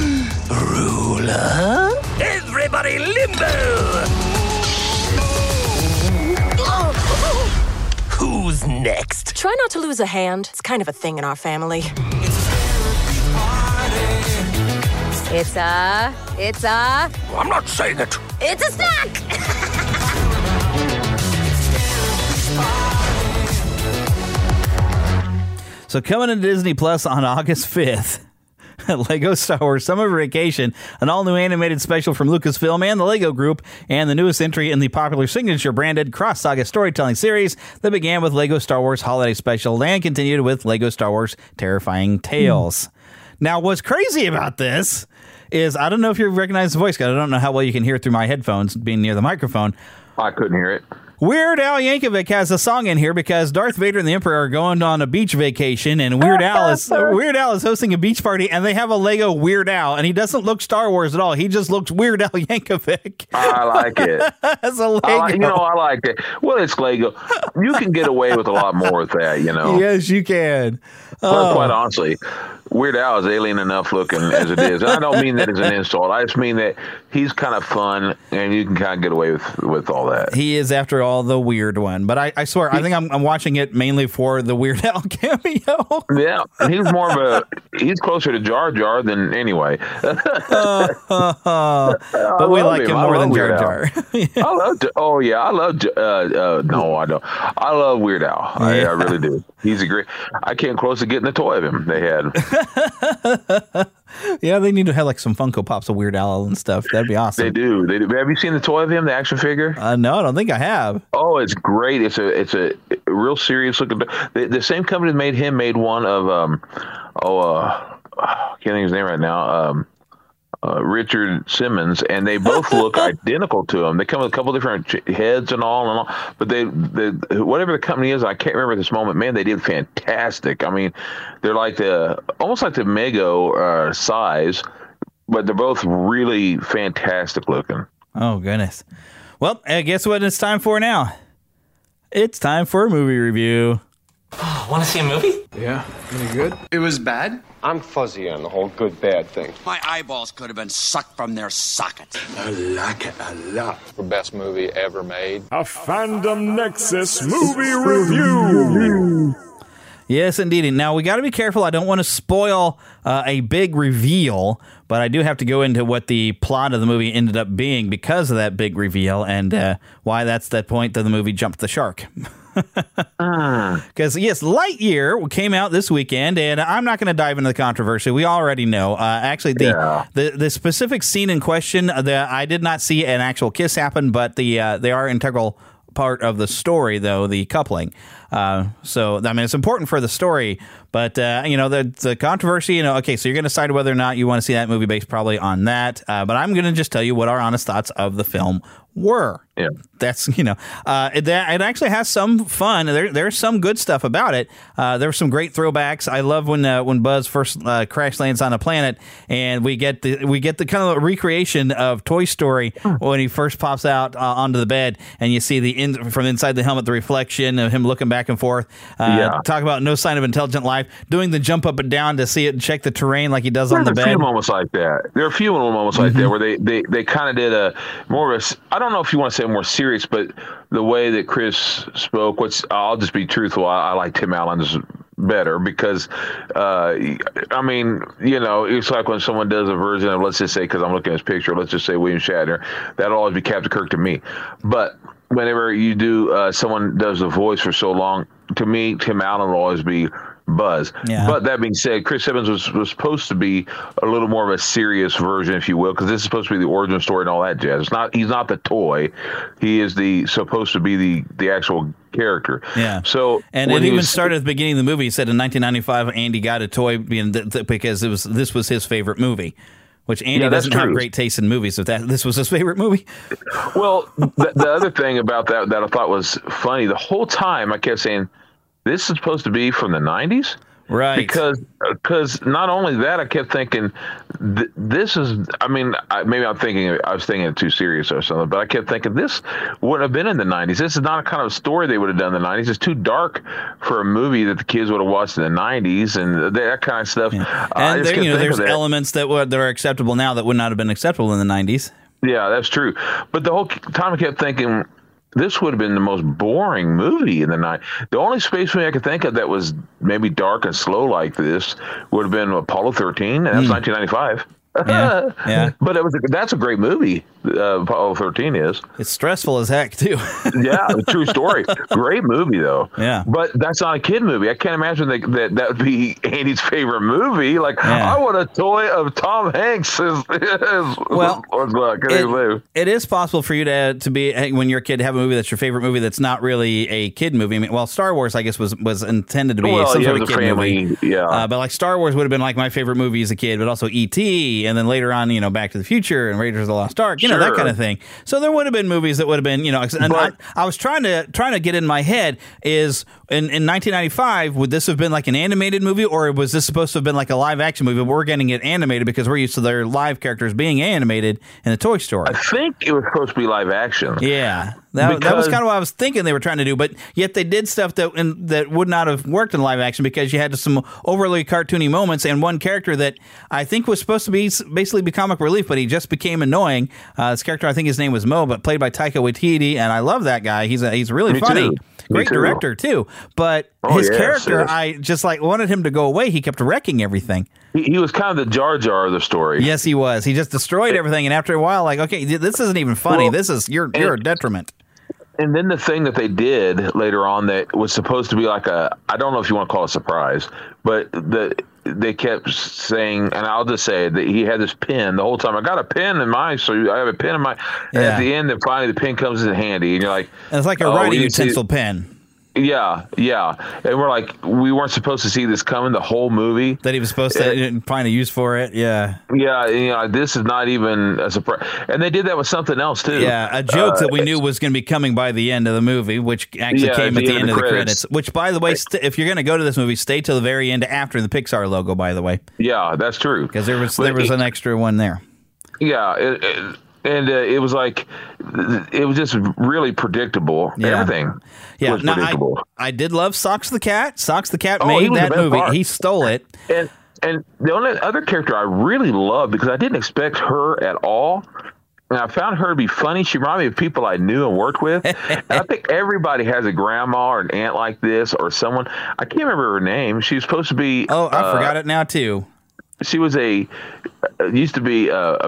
U: Ruler? Everybody limbo! Who's next?
V: Try not to lose a hand. It's kind of a thing in our family. It's a...
U: I'm not saying it.
V: It's a snack!
I: So coming to Disney Plus on August 5th, Lego Star Wars Summer Vacation, an all-new animated special from Lucasfilm and the Lego Group, and the newest entry in the popular Signature-branded cross-saga storytelling series that began with Lego Star Wars Holiday Special and continued with Lego Star Wars Terrifying Tales. Now, what's crazy about this is, I don't know if you recognize the voice, because I don't know how well you can hear it through my headphones, being near the microphone.
J: I couldn't hear it.
I: Weird Al Yankovic has a song in here because Darth Vader and the Emperor are going on a beach vacation, and Weird Al is hosting a beach party, and they have a Lego Weird Al, and he doesn't look Star Wars at all. He just looks Weird Al Yankovic.
J: I like it.
I: As a Lego.
J: I like it. Well, it's Lego. You can get away with a lot more with that,
I: Yes, you can.
J: Well, quite honestly, Weird Al is alien enough looking as it is. And I don't mean that as an insult. I just mean that he's kind of fun, and you can kind of get away with all that.
I: He is, after all, the weird one. But I swear, I think I'm watching it mainly for the Weird Al cameo.
J: Yeah, and he's closer to Jar Jar than anyway.
I: But we like him more than Jar Jar.
J: I love Weird Al. I really do. He's a great. I came close to getting a toy of him. They had.
I: Yeah, they need to have like some Funko Pops of Weird Al and stuff. That'd be awesome.
J: They do. Have you seen the toy of him, the action figure?
I: No, I don't think I have.
J: Oh, it's great. It's a real serious looking. The same company that made him made one of I can't think of his name right now. Richard Simmons, and they both look identical to him. They come with a couple different heads and all, but they whatever the company is, I can't remember at this moment. Man, they did fantastic. I mean, they're like almost like the Mego size, but they're both really fantastic looking.
I: Oh goodness! Well, guess what it's time for now? It's time for a movie review.
W: Oh, want to see a movie?
X: Yeah, any good? It was bad?
W: I'm fuzzy on the whole good-bad thing.
Y: My eyeballs could have been sucked from their sockets.
X: I like it a lot.
W: The best movie ever made.
F: A Fandom Nexus movie review.
I: Yes, indeed. Now, we got to be careful. I don't want to spoil a big reveal, but I do have to go into what the plot of the movie ended up being because of that big reveal and why that's that point that the movie jumped the shark. Because, yes, Lightyear came out this weekend, and I'm not going to dive into the controversy. We already know. Actually, the specific scene in question, I did not see an actual kiss happen, but they are integral part of the story, though, the coupling. So, I mean, it's important for the story, but, the controversy, okay, so you're going to decide whether or not you want to see that movie based probably on that, but I'm going to just tell you what our honest thoughts of the film were.
J: Yeah.
I: That's, it actually has some fun. There's some good stuff about it. There were some great throwbacks. I love when Buzz first crash lands on a planet, and we get the kind of recreation of Toy Story when he first pops out onto the bed, and you see from inside the helmet the reflection of him looking back and forth. Talk about no sign of intelligent life, doing the jump up and down to see it and check the terrain like he does on the bed.
J: There are a few moments like that. There are a few moments like that where they kind of did a more of a. I don't know if you want to say more serious, but the way that Chris spoke, I'll just be truthful. I like Tim Allen's better because, I mean, you know, it's like when someone does a version of, let's just say, because I'm looking at his picture, let's just say William Shatner, that'll always be Captain Kirk to me. But whenever you do, someone does the voice for so long, to me, Tim Allen will always be Buzz.
I: Yeah.
J: But that being said, Chris Evans was supposed to be a little more of a serious version, if you will, because this is supposed to be the origin story and all that jazz. He's not the toy. He is supposed to be the actual character.
I: Yeah.
J: So
I: and it even started at the beginning of the movie. He said in 1995, Andy got a toy because this was his favorite movie. Which Andy doesn't have great taste in movies. If this was his favorite movie.
J: Well, the other thing about that I thought was funny, the whole time I kept saying, this is supposed to be from the 90s?
I: Right.
J: Because not only that, I kept thinking, this is, I mean, maybe I was thinking it too serious or something, but I kept thinking this wouldn't have been in the 90s. This is not a kind of story they would have done in the 90s. It's too dark for a movie that the kids would have watched in the 90s and that kind of stuff.
I: Yeah. And there's elements that are acceptable now that would not have been acceptable in the 90s.
J: Yeah, that's true. But the whole time I kept thinking, this would have been the most boring movie in the night. The only space movie I could think of that was maybe dark and slow like this would have been Apollo 13, and that's 1995.
I: Yeah.
J: But that's a great movie. Apollo 13 is.
I: It's stressful as heck too.
J: Yeah, true story. Great movie though.
I: Yeah.
J: But that's not a kid movie. I can't imagine that would be Andy's favorite movie. Like I want a toy of Tom Hanks.
I: It is possible for you to be when you're a kid to have a movie that's your favorite movie that's not really a kid movie. I mean, well, Star Wars I guess was intended to be some sort of kid movie.
J: Yeah.
I: But like Star Wars would have been like my favorite movie as a kid, but also E.T. and then later on, Back to the Future and Raiders of the Lost Ark, that kind of thing. So there would have been movies that would have been, and I was trying to get in my head is in 1995, would this have been like an animated movie or was this supposed to have been like a live action movie? But we're getting it animated because we're used to their live characters being animated in the Toy Story.
J: I think it was supposed to be live action.
I: Yeah. That was kind of what I was thinking they were trying to do, but yet they did stuff that would not have worked in live action because you had some overly cartoony moments and one character that I think was supposed to be basically be comic relief, but he just became annoying. This character, I think his name was Mo, but played by Taika Waititi, and I love that guy. He's really funny.
J: Too.
I: Great director too, but his character, I just wanted him to go away. He kept wrecking everything.
J: He was kind of the Jar Jar of the story.
I: Yes, he was. He just destroyed everything, and after a while, okay, this isn't even funny. You're a detriment.
J: And then the thing that they did later on that was supposed to be like I don't know if you want to call it a surprise, but they kept saying, and I'll just say that he had this pen the whole time. I got a pen in mine, so I have a pen in my. And at the end, then finally the pen comes in handy, and you're like,
I: and it's like a writing utensil pen.
J: Yeah, and we're like, we weren't supposed to see this coming the whole movie.
I: That he was supposed to find a use for it. Yeah,
J: this is not even a surprise. And they did that with something else too.
I: Yeah, a joke that we knew was going to be coming by the end of the movie, which actually came at the end of the credits. Which, by the way, if you're going to go to this movie, stay till the very end after the Pixar logo. By the way,
J: yeah, that's true
I: because there was an extra one there.
J: Yeah. And it was like, it was just really predictable.
I: Yeah.
J: Everything was predictable.
I: I did love Socks the Cat. Socks the Cat made that movie. Part. He stole it.
J: And the only other character I really loved, because I didn't expect her at all, and I found her to be funny. She reminded me of people I knew and worked with. And I think everybody has a grandma or an aunt like this or someone. I can't remember her name. She was supposed to be...
I: Oh, I forgot it now, too.
J: She was used to be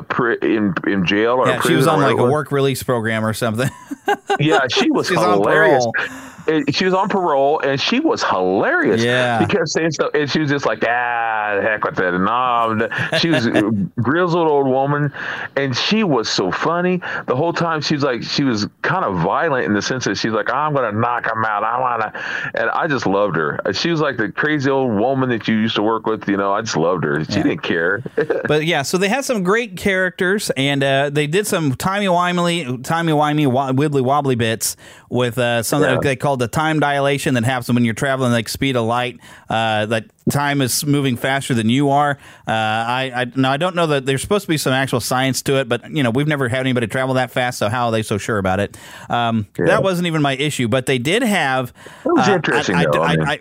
J: in jail or
I: prison. She was on like a work release program or something.
J: Yeah, she was hilarious. She was on parole, and she was hilarious.
I: Yeah,
J: because saying stuff, and she was just like, the heck with that. And she was a grizzled old woman, and she was so funny the whole time. She was kind of violent in the sense that she's like, I'm gonna knock him out. And I just loved her. She was like the crazy old woman that you used to work with. I just loved her. She didn't care.
I: But yeah, so they had some great characters, and they did some timey-wimey, wibbly wobbly bits with something they called the time dilation that happens when you're traveling like speed of light. That time is moving faster than you are. I don't know that there's supposed to be some actual science to it, but we've never had anybody travel that fast, so how are they so sure about it? That wasn't even my issue, but they did have.
J: It was interesting,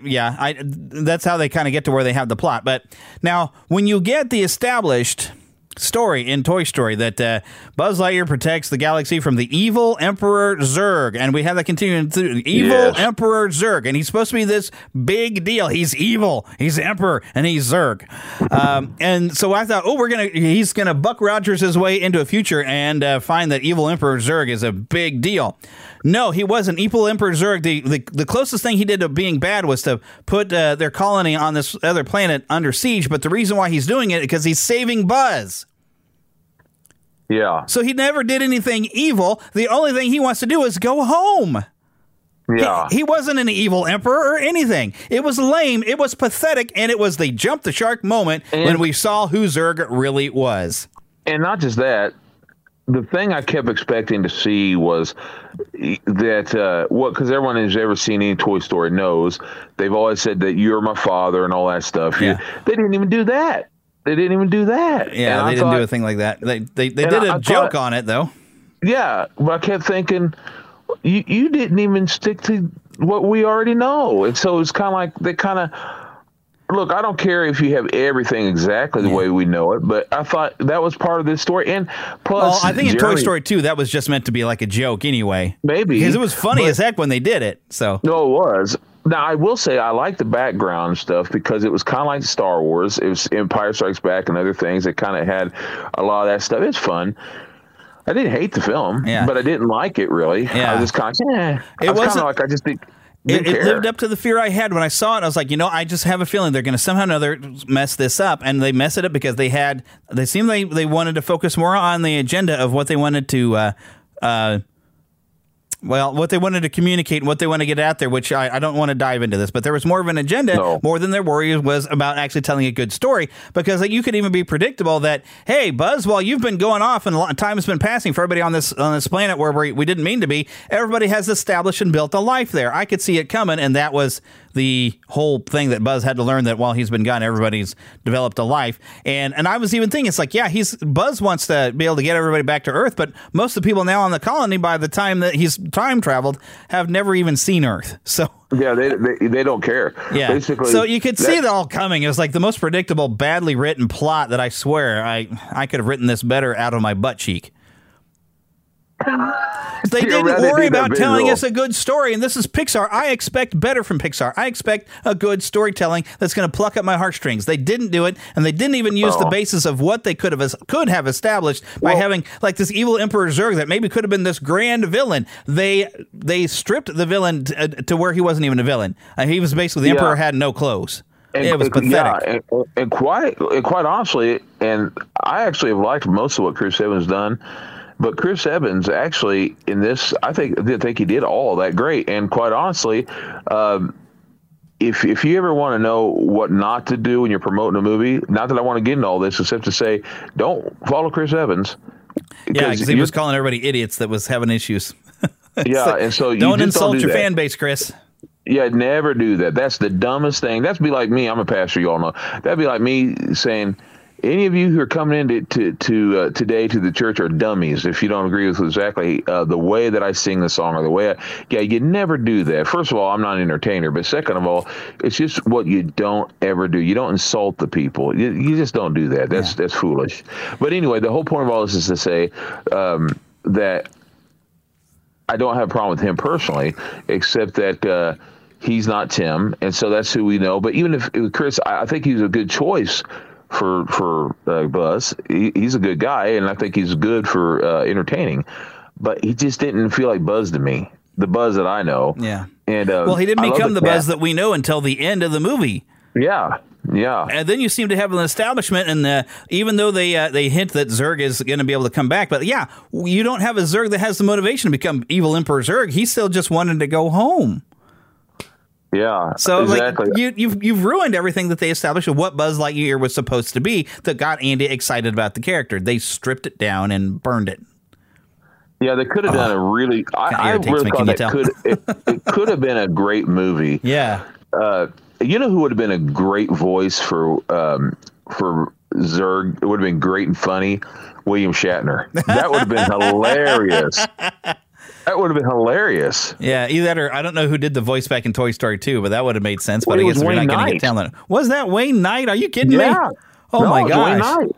I: that's how they kind of get to where they have the plot. But now, when you get the established story in Toy Story that Buzz Lightyear protects the galaxy from the evil Emperor Zurg, and we have that continuing through evil Emperor Zurg, and he's supposed to be this big deal. He's evil, he's the Emperor, and he's Zurg. And so I thought, he's gonna Buck Rogers his way into a future and find that evil Emperor Zurg is a big deal. No, he wasn't. Evil Emperor Zurg, the closest thing he did to being bad was to put their colony on this other planet under siege, but the reason why he's doing it is because he's saving Buzz.
J: Yeah.
I: So he never did anything evil. The only thing he wants to do is go home.
J: Yeah.
I: He wasn't an evil emperor or anything. It was lame, it was pathetic, and it was the jump the shark moment when we saw who Zurg really was.
J: And not just that, the thing I kept expecting to see was that, because everyone who's ever seen any Toy Story knows, they've always said that you're my father and all that stuff.
I: Yeah.
J: They didn't even do that.
I: Yeah, they didn't do a thing like that. They did a joke on it, though.
J: Yeah, but I kept thinking, you didn't even stick to what we already know. And so it's kind of like they kind of... Look, I don't care if you have everything exactly the way we know it, but I thought that was part of this story. And plus,
I: well, I think in Toy Story 2, that was just meant to be like a joke anyway.
J: Maybe.
I: Because it was funny as heck when they did it. So
J: no, it was. Now, I will say I like the background stuff because it was kind of like Star Wars. It was Empire Strikes Back and other things that kind of had a lot of that stuff. It's fun. I didn't hate the film, but I didn't like it really.
I: Yeah.
J: I was kind of, I was kind of like, I just think...
I: It lived up to the fear I had when I saw it. I was like, I just have a feeling they're going to somehow or another mess this up. And they mess it up because they wanted to focus more on the agenda of what they wanted to, what they wanted to communicate and what they want to get out there, which I don't want to dive into this, but there was more of an agenda more than their worry was about actually telling a good story, because you could even be predictable that, hey, Buzz, while you've been going off and a lot of time has been passing for everybody on this planet where we didn't mean to be, everybody has established and built a life there. I could see it coming, and that was the whole thing that Buzz had to learn, that while he's been gone, everybody's developed a life. And I was even thinking, it's like, Buzz wants to be able to get everybody back to Earth, but most of the people now on the colony, by the time that he's time traveled, have never even seen Earth. So
J: yeah, they don't care.
I: Yeah.
J: Basically,
I: so you could see it all coming. It was like the most predictable, badly written plot that I swear I could have written this better out of my butt cheek. They didn't worry about telling us a good story, and this is Pixar. I expect better from Pixar. I expect a good storytelling that's going to pluck at my heartstrings. They didn't do it, and they didn't even use the basis of what they could have established by having like this evil Emperor Zurg that maybe could have been this grand villain. They stripped the villain to where he wasn't even a villain. He was basically the Emperor had no clothes. It was pathetic.
J: Yeah, and quite honestly, and I actually have liked most of what Chris Evans done. But Chris Evans actually in this, I think he did all of that great. And quite honestly, if you ever want to know what not to do when you're promoting a movie, not that I want to get into all this, except to say, don't follow Chris Evans.
I: Yeah, because he was calling everybody idiots that was having issues.
J: Yeah, and so
I: don't insult your fan base, Chris.
J: Yeah, never do that. That's the dumbest thing. That'd be like me. I'm a pastor, you all know. That'd be like me saying, any of you who are coming in today to the church are dummies if you don't agree with exactly the way that I sing the song or the way you never do that. First of all, I'm not an entertainer, but second of all, it's just what you don't ever do. You don't insult the people. You just don't do that. That's foolish. But anyway, the whole point of all this is to say that I don't have a problem with him personally, except that he's not Tim, and so that's who we know. But even if Chris, I think he's a good choice for Buzz. He's a good guy, and I think he's good for entertaining. But he just didn't feel like Buzz to me, the Buzz that I know.
I: Yeah.
J: And
I: well, he didn't become the Buzz that we know until the end of the movie.
J: Yeah. Yeah.
I: And then you seem to have an establishment, and even though they hint that Zurg is going to be able to come back, but you don't have a Zurg that has the motivation to become evil Emperor Zurg. He still just wanted to go home.
J: Yeah,
I: so
J: exactly.
I: Like you've ruined everything that they established of what Buzz Lightyear was supposed to be that got Andy excited about the character. They stripped it down and burned it.
J: Yeah, they could have done a really. I really thought it could have been a great movie.
I: Yeah.
J: You know who would have been a great voice for Zurg? It would have been great and funny. William Shatner. That would have been hilarious. That would have been hilarious.
I: Yeah, either that or I don't know who did the voice back in Toy Story 2, but that would have made sense. But I guess we're not going to get talent. Was that Wayne Knight? Are you kidding me?
J: Oh
I: my gosh.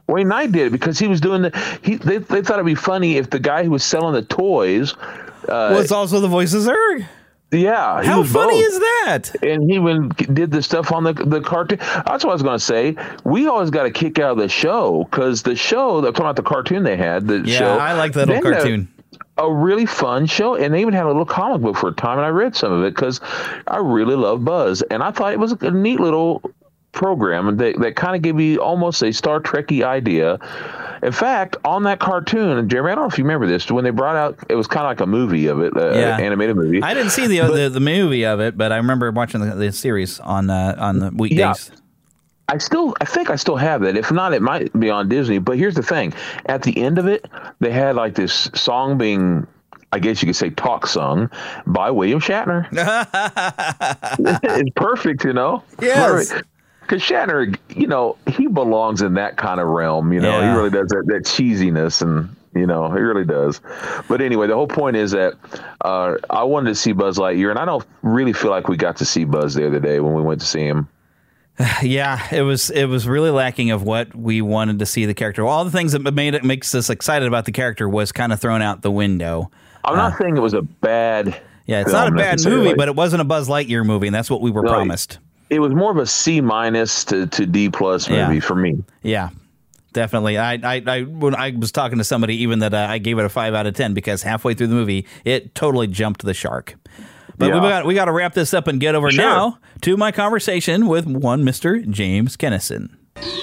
J: Wayne Knight did it because he was doing they thought it'd be funny if the guy who was selling the toys
I: was also the voice of Zurg.
J: Yeah.
I: How funny is that?
J: And he did the stuff on the cartoon. That's what I was going to say. We always got a kick out of the show because the show, I'm talking about the cartoon they had.
I: I like that little cartoon.
J: A really fun show, and they even had a little comic book for a time, and I read some of it because I really love Buzz, and I thought it was a neat little program, and that kind of gave me almost a Star Trek-y idea. In fact, on that cartoon, and Jeremy, I don't know if you remember this, when they brought out, it was kind of like a movie of it, animated movie.
I: I didn't see the movie of it, but I remember watching the series on the weekdays.
J: Yeah. I think I still have that. If not, it might be on Disney. But here's the thing: at the end of it, they had like this song being, I guess you could say, talk sung by William Shatner. It's perfect,
I: Yes.
J: Because Shatner, he belongs in that kind of realm. He really does that cheesiness, and he really does. But anyway, the whole point is that I wanted to see Buzz Lightyear, and I don't really feel like we got to see Buzz the other day when we went to see him.
I: Yeah, it was really lacking of what we wanted to see the character. All the things that makes us excited about the character was kind of thrown out the window.
J: I'm not saying it was a bad.
I: Yeah, it's not a bad movie, but it wasn't a Buzz Lightyear movie, and that's what we were promised.
J: It was more of a C- to D+ movie for me.
I: Yeah, definitely. When I was talking to somebody, even that I gave it a 5 out of 10 because halfway through the movie, it totally jumped the shark. But we got to wrap this up and get over now to my conversation with one Mr. James Kennison.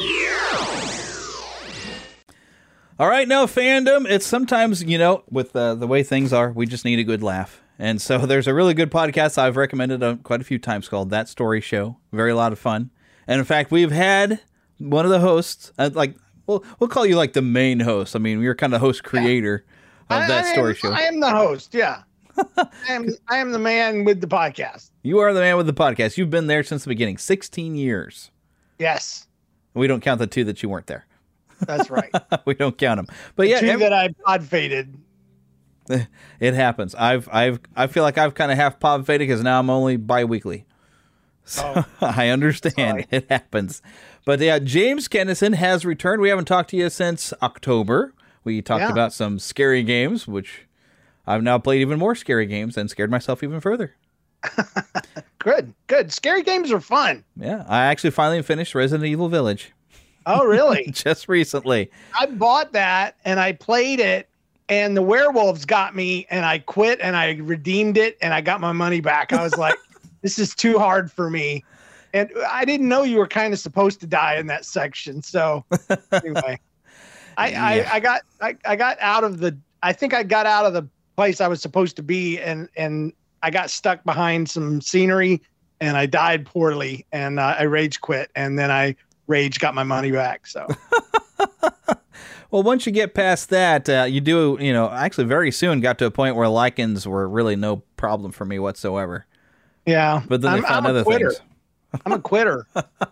I: All right, now fandom. It's sometimes, with the way things are, we just need a good laugh. And so there's a really good podcast I've recommended quite a few times called That Story Show. Very a lot of fun. And in fact, we've had one of the hosts, we'll call you like the main host. I mean, you're kind of host creator of That Story Show.
A: I am the host, yeah. I am the man with the podcast.
I: You are the man with the podcast. You've been there since the beginning, 16 years.
A: Yes.
I: We don't count the 2 that you weren't there.
A: That's right.
I: We don't count them. But yeah,
A: 2 that I pod faded.
I: It happens. I feel like I've kind of half pod faded because now I'm only bi-weekly. So I understand. It happens. But yeah, James Kennison has returned. We haven't talked to you since October. We talked about some scary games, which I've now played even more scary games and scared myself even further.
A: Good. Scary games are fun.
I: Yeah, I actually finally finished Resident Evil Village.
A: Oh, really?
I: Just recently.
A: I bought that and I played it, and the werewolves got me, and I quit and I redeemed it and I got my money back. I was like, this is too hard for me. And I didn't know you were kind of supposed to die in that section. So anyway, I got out of the, I think I got out of the place I was supposed to be, and I got stuck behind some scenery and I died poorly, and I rage quit, and then I got my money back. So
I: well, once you get past that, you do, actually very soon got to a point where lichens were really no problem for me whatsoever.
A: Yeah.
I: But then they found other things.
A: I'm a quitter.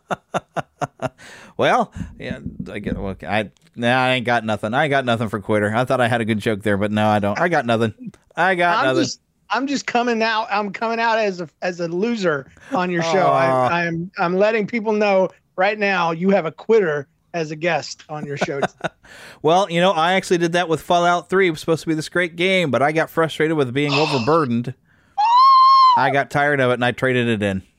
I: Well, yeah, I ain't got nothing. I ain't got nothing for quitter. I thought I had a good joke there, but no, I don't. I got nothing.
A: I'm just coming out. I'm coming out as a loser on your show. I'm letting people know right now you have a quitter as a guest on your show.
I: Well, I actually did that with Fallout 3. It was supposed to be this great game, but I got frustrated with being overburdened. I got tired of it and I traded it in.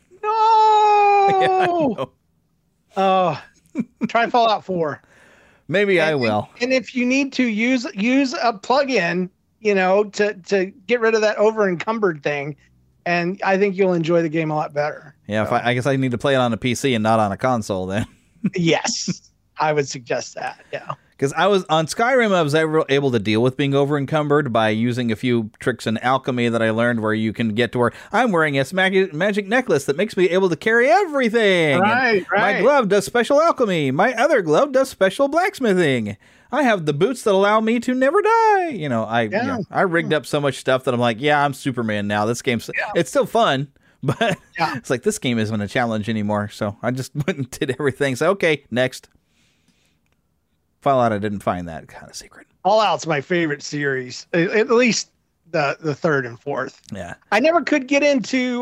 A: No. Yeah, try Fallout 4.
I: Maybe I will.
A: And if you need to use a plug-in, to get rid of that over encumbered thing, and I think you'll enjoy the game a lot better.
I: Yeah, so. I guess I need to play it on a PC and not on a console then.
A: Yes, I would suggest that. Yeah.
I: Because I was on Skyrim, I was able to deal with being over encumbered by using a few tricks in alchemy that I learned, where you can get to where I'm wearing a magic necklace that makes me able to carry everything.
A: Right.
I: My glove does special alchemy. My other glove does special blacksmithing. I have the boots that allow me to never die. I rigged up so much stuff that I'm like, I'm Superman now. This game's it's still fun, but it's like this game isn't a challenge anymore. So I just went and did everything. So okay, next. Fallout, I didn't find that kind of secret.
A: Fallout's my favorite series, at least the third and fourth.
I: Yeah,
A: I never could get into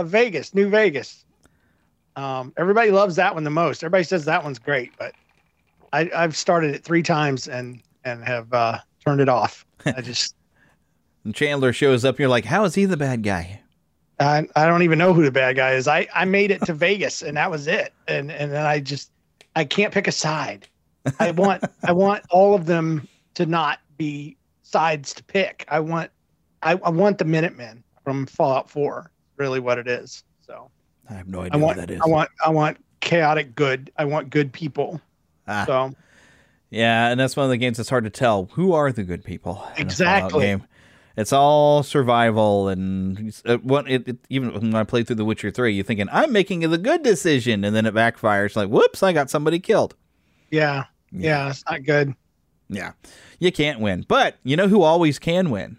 A: New Vegas. Everybody loves that one the most. Everybody says that one's great, but I've started it 3 times and have turned it off. I just.
I: And Chandler shows up. You're like, how is he the bad guy?
A: I don't even know who the bad guy is. I made it to Vegas and that was it. And then I can't pick a side. I want all of them to not be sides to pick. I want the Minutemen from Fallout 4. Really what it is. So
I: I have no idea what that is.
A: I want chaotic good. I want good people. So
I: yeah, and that's one of the games that's hard to tell. Who are the good people in a Fallout
A: exactly.
I: game? It's all survival, and even when I played through The Witcher 3, you're thinking, I'm making the good decision, and then it backfires. Like, whoops, I got somebody killed.
A: Yeah, it's not good.
I: Yeah, you can't win. But you know who always can win?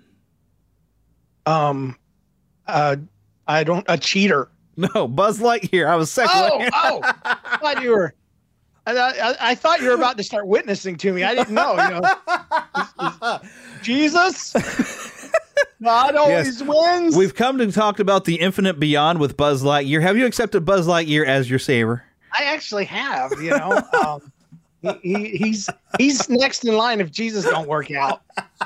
A: A cheater.
I: No, Buzz Lightyear. I was second.
A: I thought you were. I thought you were about to start witnessing to me. I didn't know. Jesus. God always wins.
I: We've come to talk about the infinite beyond with Buzz Lightyear. Have you accepted Buzz Lightyear as your savior?
A: I actually have. He's next in line if Jesus don't work out.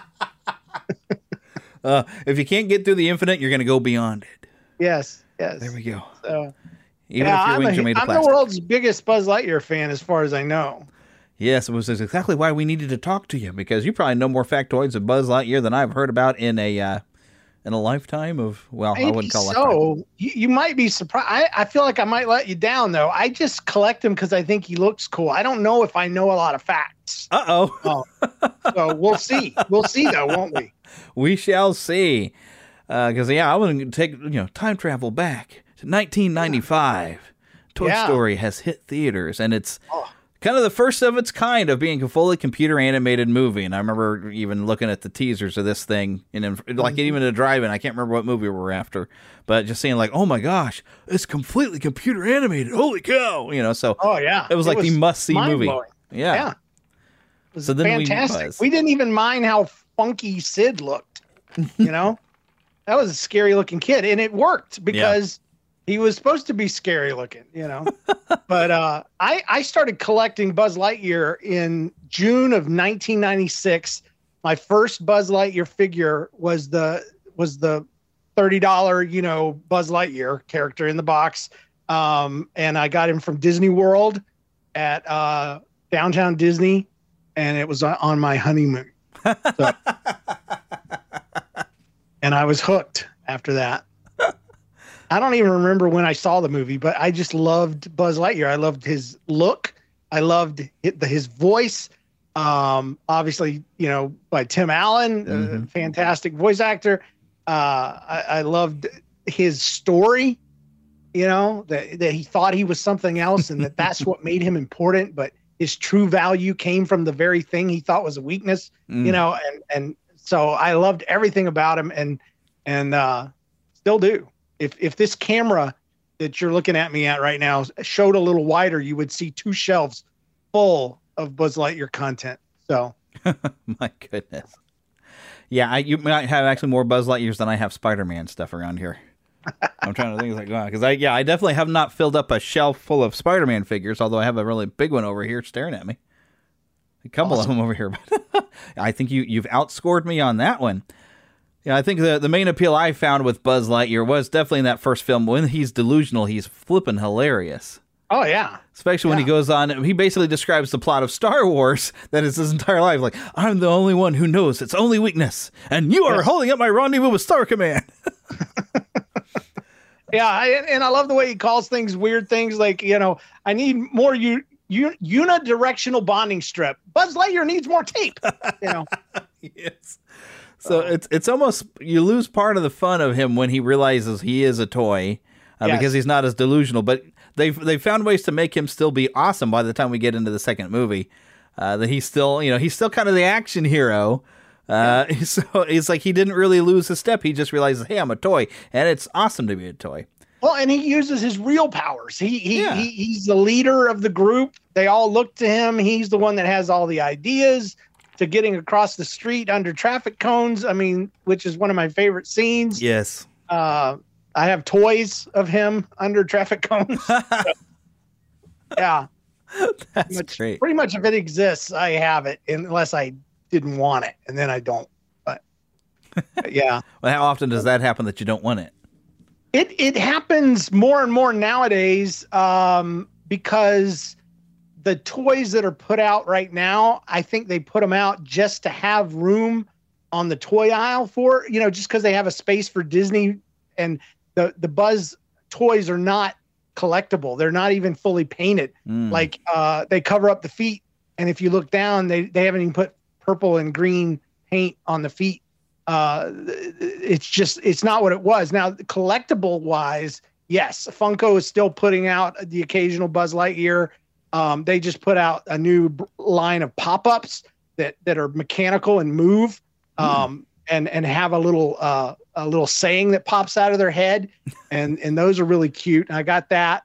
I: If you can't get through the infinite, you're going to go beyond it.
A: Yes.
I: There we go.
A: So,
I: Even if your wings are made of plastic.
A: I'm the world's biggest Buzz Lightyear fan, as far as I know.
I: Yes, it was exactly why we needed to talk to you, because you probably know more factoids of Buzz Lightyear than I've heard about in a lifetime of, well,
A: Maybe
I: I wouldn't call it.
A: So you might be surprised. I feel like I might let you down, though. I just collect him because I think he looks cool. I don't know if I know a lot of facts.
I: Uh-oh.
A: So we'll see. We'll see, though, won't we?
I: We shall see. Because, I want to take, time travel back to 1995. Toy Story has hit theaters, and it's kind of the first of its kind of being a fully computer animated movie. And I remember even looking at the teasers of this thing, and even a drive-in. I can't remember what movie we were after, but just saying like, oh my gosh, it's completely computer animated. Holy cow! So it was like the must-see movie. Yeah.
A: It was fantastic. We didn't even mind how funky Sid looked. That was a scary looking kid, and it worked because he was supposed to be scary looking, But I started collecting Buzz Lightyear in June of 1996. My first Buzz Lightyear figure was the $30, Buzz Lightyear character in the box, and I got him from Disney World at Downtown Disney, and it was on my honeymoon. So, and I was hooked after that. I don't even remember when I saw the movie, but I just loved Buzz Lightyear. I loved his look. I loved his voice. Obviously, by Tim Allen, fantastic voice actor. I loved his story, that he thought he was something else and that's what made him important. But his true value came from the very thing he thought was a weakness, and so I loved everything about him and still do. If this camera that you're looking at me at right now showed a little wider, you would see 2 shelves full of Buzz Lightyear content. So,
I: my goodness. Yeah, you might have actually more Buzz Lightyears than I have Spider-Man stuff around here. I'm trying to think because I definitely have not filled up a shelf full of Spider-Man figures, although I have a really big one over here staring at me. A couple of them over here, but I think you've outscored me on that one. Yeah, I think the main appeal I found with Buzz Lightyear was definitely in that first film. When he's delusional, he's flipping hilarious.
A: Oh, yeah.
I: Especially when he goes on, he basically describes the plot of Star Wars that is his entire life. Like, I'm the only one who knows its only weakness, and you are holding up my rendezvous with Star Command.
A: And I love the way he calls things weird things like, I need more unidirectional bonding strip. Buzz Lightyear needs more tape.
I: Yes. So it's almost, you lose part of the fun of him when he realizes he is a toy because he's not as delusional. But they found ways to make him still be awesome by the time we get into the second movie. That he's still, he's still kind of the action hero. So it's like he didn't really lose a step. He just realizes, hey, I'm a toy, and it's awesome to be a toy.
A: Well, and he uses his real powers. He's the leader of the group. They all look to him. He's the one that has all the ideas to getting across the street under traffic cones. I mean, which is one of my favorite scenes.
I: Yes.
A: I have toys of him under traffic cones. Yeah.
I: That's great.
A: Pretty much if it exists, I have it, unless I didn't want it, and then I don't. But yeah.
I: Well, how often does that happen that you don't want it?
A: It happens more and more nowadays because the toys that are put out right now, I think they put them out just to have room on the toy aisle for, just because they have a space for Disney, and the Buzz toys are not collectible. They're not even fully painted. Like they cover up the feet, and if you look down, they haven't even put purple and green paint on the feet. It's not what it was. Now, collectible wise, yes, Funko is still putting out the occasional Buzz Lightyear. They just put out a new line of pop-ups that are mechanical and move, and have a little saying that pops out of their head, and those are really cute. And I got that.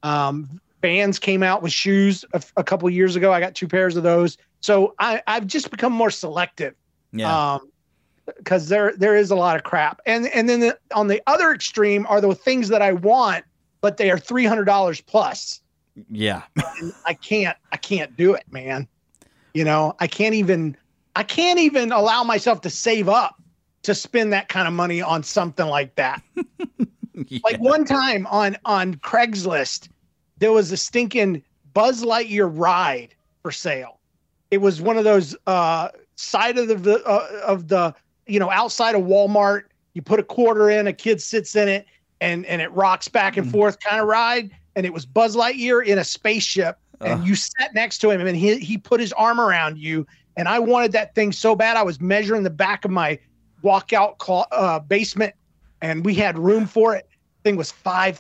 A: Vans came out with shoes a couple years ago. I got 2 pairs of those. So I've just become more selective.
I: Yeah.
A: Because there is a lot of crap, and then on the other extreme are the things that I want, but they are $300 plus.
I: Yeah.
A: And I can't do it, man. I can't even allow myself to save up to spend that kind of money on something like that. Yeah. Like one time on Craigslist, there was a stinking Buzz Lightyear ride for sale. It was one of those side of the outside of Walmart. You put a quarter in, a kid sits in it, and it rocks back and forth kind of ride. And it was Buzz Lightyear in a spaceship, and you sat next to him, and he put his arm around you. And I wanted that thing so bad. I was measuring the back of my walkout basement, and we had room for it. The thing was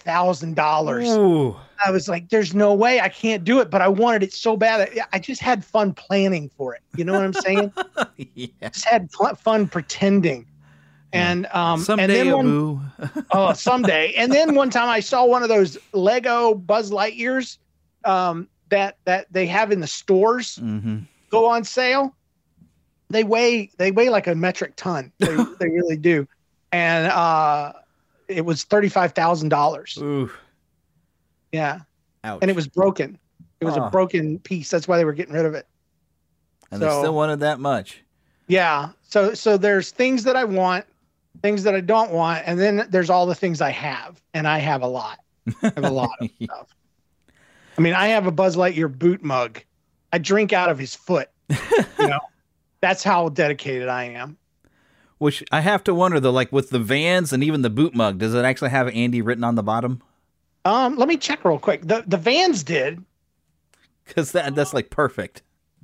A: $5,000. I was like, there's no way, I can't do it, but I wanted it so bad. I just had fun planning for it. You know what I'm saying?
I: Yeah.
A: Just had fun pretending. And
I: someday,
A: and then someday. And then one time I saw one of those Lego Buzz Lightyears that they have in the stores go on sale. They weigh like a metric ton. They really do. And it was $35,000.
I: Ooh.
A: Yeah.
I: Ouch.
A: And it was broken. It was a broken piece. That's why they were getting rid of it.
I: And they still wanted that much.
A: Yeah. So there's things that I want, things that I don't want, and then there's all the things I have, and I have a lot. I have a lot of stuff. I mean, I have a Buzz Lightyear boot mug. I drink out of his foot. That's how dedicated I am.
I: Which I have to wonder though, like with the Vans and even the boot mug, does it actually have Andy written on the bottom?
A: Let me check real quick. The Vans did.
I: Because that's like perfect.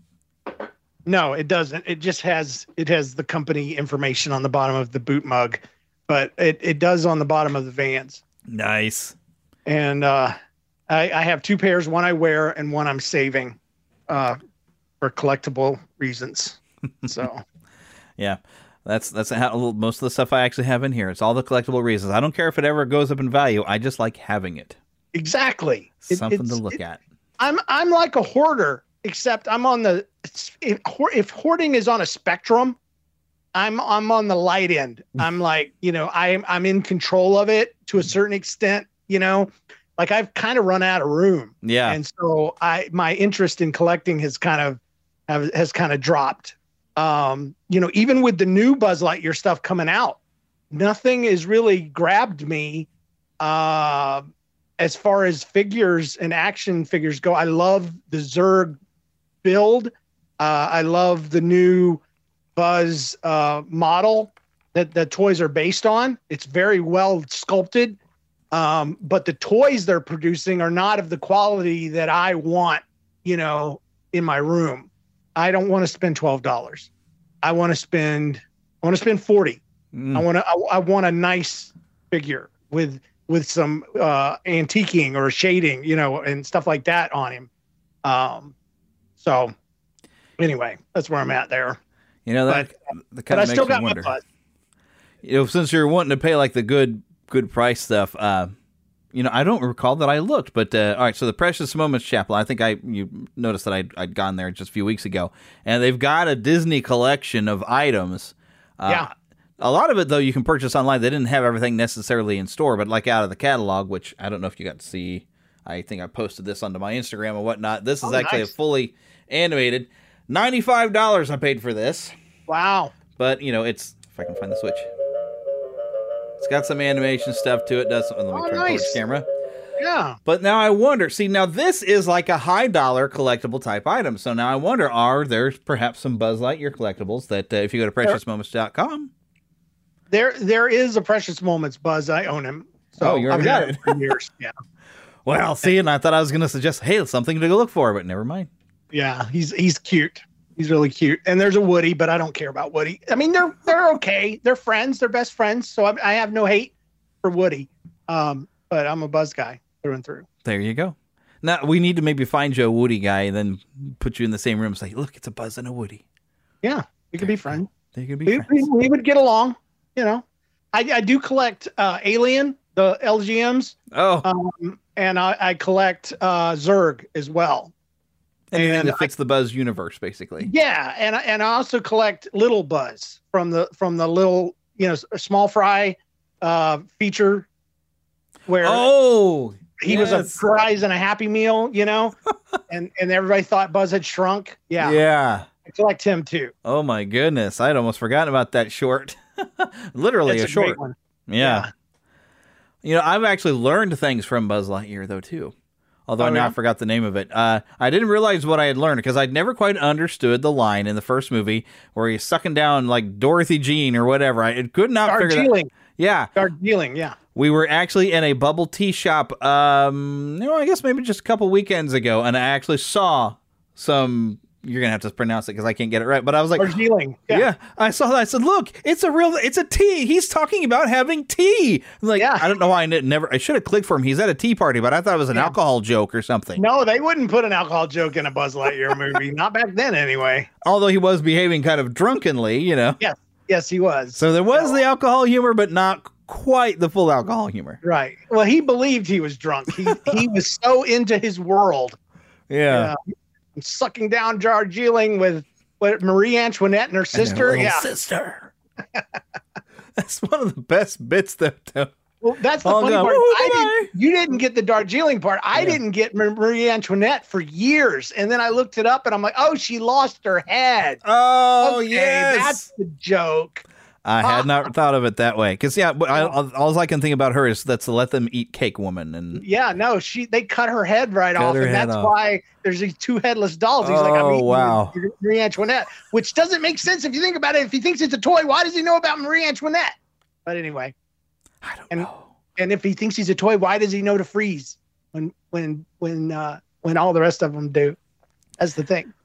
A: No, it doesn't. It just has the company information on the bottom of the boot mug, but it does on the bottom of the Vans.
I: Nice.
A: And I have 2 pairs, one I wear and one I'm saving for collectible reasons. So
I: yeah. That's how most of the stuff I actually have in here. It's all the collectible reasons. I don't care if it ever goes up in value. I just like having it.
A: Exactly.
I: Something to look at.
A: I'm like a hoarder, except I'm on the if hoarding is on a spectrum, I'm on the light end. I'm like, I'm in control of it to a certain extent, like I've kind of run out of room.
I: Yeah.
A: And so my interest in collecting has kind of dropped. Even with the new Buzz Lightyear stuff coming out, nothing has really grabbed me as far as figures and action figures go. I love the Zurg build. I love the new Buzz model that the toys are based on. It's very well sculpted, but the toys they're producing are not of the quality that I want, in my room. I don't want to spend $12. I want to spend $40. I want a nice figure with some antiquing or shading, and stuff like that on him. So anyway, that's where I'm at there.
I: That kind of makes you wonder. My Buzz. Since you're wanting to pay like the good price stuff, I don't recall that I looked, but all right. So the Precious Moments Chapel, I think you noticed that I'd gone there just a few weeks ago, and they've got a Disney collection of items.
A: Yeah.
I: A lot of it though you can purchase online. They didn't have everything necessarily in store, but like out of the catalog, which I don't know if you got to see I think I posted this onto my Instagram and whatnot. This is
A: Oh,
I: actually
A: nice.
I: a fully animated. $95 I paid for this.
A: Wow.
I: But, it's, if I can find the switch. It's got some animation stuff to it. Let me turn towards
A: nice.
I: the camera.
A: Yeah.
I: But now I wonder, now this is like a high dollar collectible type item. So now I wonder, are there perhaps some Buzz Lightyear collectibles that if you go to preciousmoments.com?
A: There is a Precious Moments Buzz. I own him. So
I: you already
A: I've
I: got
A: had
I: it.
A: for years. Yeah.
I: Well, see, and I thought I was going to suggest, hey, something to go look for, but never mind.
A: Yeah, he's cute. He's really cute. And there's a Woody, but I don't care about Woody. I mean, they're okay. They're friends. They're best friends. So I have no hate for Woody. But I'm a Buzz guy through and through.
I: There you go. Now, we need to maybe find you a Woody guy and then put you in the same room and say, look, it's a Buzz and a Woody.
A: Yeah, we could be friends.
I: They could be friends.
A: We would get along, I do collect Alien, the LGMs.
I: Oh.
A: And I collect Zurg as well.
I: Anything that fits the Buzz universe, basically.
A: Yeah, and I also collect Little Buzz from the little small fry feature where he was a fries and a Happy Meal, and everybody thought Buzz had shrunk. Yeah,
I: yeah.
A: I collect him too.
I: Oh my goodness, I'd almost forgotten about that short. Literally
A: It's
I: a short
A: great one.
I: Yeah. I've actually learned things from Buzz Lightyear though too. Although now I forgot the name of it. I didn't realize what I had learned because I'd never quite understood the line in the first movie where he's sucking down like Dorothy Jean or whatever. I could not figure that. Yeah.
A: Darjeeling, yeah.
I: We were actually in a bubble tea shop, I guess maybe just a couple weekends ago, and I actually saw some. You're gonna have to pronounce it because I can't get it right. But I was like,
A: Darjeeling.
I: Yeah, I saw that. I said, "Look, it's a tea. He's talking about having tea." I'm like, I don't know why I should have clicked for him. He's at a tea party, but I thought it was an alcohol joke or something.
A: No, they wouldn't put an alcohol joke in a Buzz Lightyear movie. Not back then, anyway.
I: Although he was behaving kind of drunkenly,
A: Yes, he was.
I: So there was the alcohol humor, but not quite the full alcohol humor.
A: Right. Well, he believed he was drunk. He was so into his world.
I: Yeah.
A: Sucking down Darjeeling with Marie Antoinette and her sister.
I: Yeah. Sister. That's one of the best bits, though.
A: Well, that's the funny part. You didn't get the Darjeeling part. I didn't get Marie Antoinette for years. And then I looked it up and I'm like, oh, she lost her head.
I: Oh,
A: okay,
I: yes.
A: That's the joke.
I: I had not thought of it that way. Because, all I can think about her is that's the let them eat cake woman. And
A: they cut her head right off. And that's why there's these two headless dolls. He's
I: wow.
A: Marie Antoinette, which doesn't make sense if you think about it. If he thinks it's a toy, why does he know about Marie Antoinette? But anyway.
I: I don't know.
A: And if he thinks he's a toy, why does he know to freeze when all the rest of them do? That's the thing.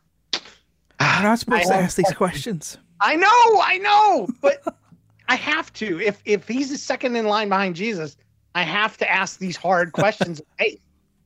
I: I'm not supposed to ask these questions.
A: I know, but I have to. If he's the second in line behind Jesus, I have to ask these hard questions. Hey,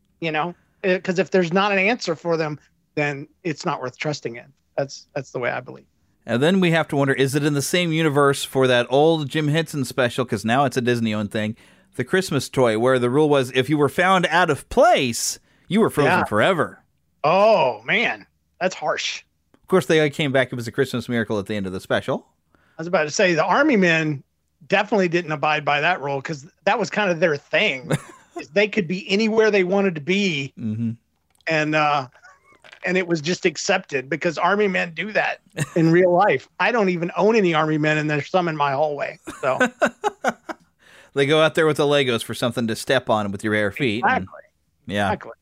A: because if there's not an answer for them, then it's not worth trusting in. That's the way I believe.
I: And then we have to wonder, is it in the same universe for that old Jim Henson special? Because now it's a Disney-owned thing. The Christmas toy, where the rule was if you were found out of place, you were frozen forever.
A: Oh, man. That's harsh.
I: Of course, they came back. It was a Christmas miracle at the end of the special.
A: I was about to say the Army men definitely didn't abide by that rule because that was kind of their thing. They could be anywhere they wanted to be.
I: Mm-hmm.
A: And it was just accepted because Army men do that in real life. I don't even own any Army men, and there's some in my hallway. So
I: they go out there with the Legos for something to step on with your bare feet.
A: Exactly.
I: Exactly.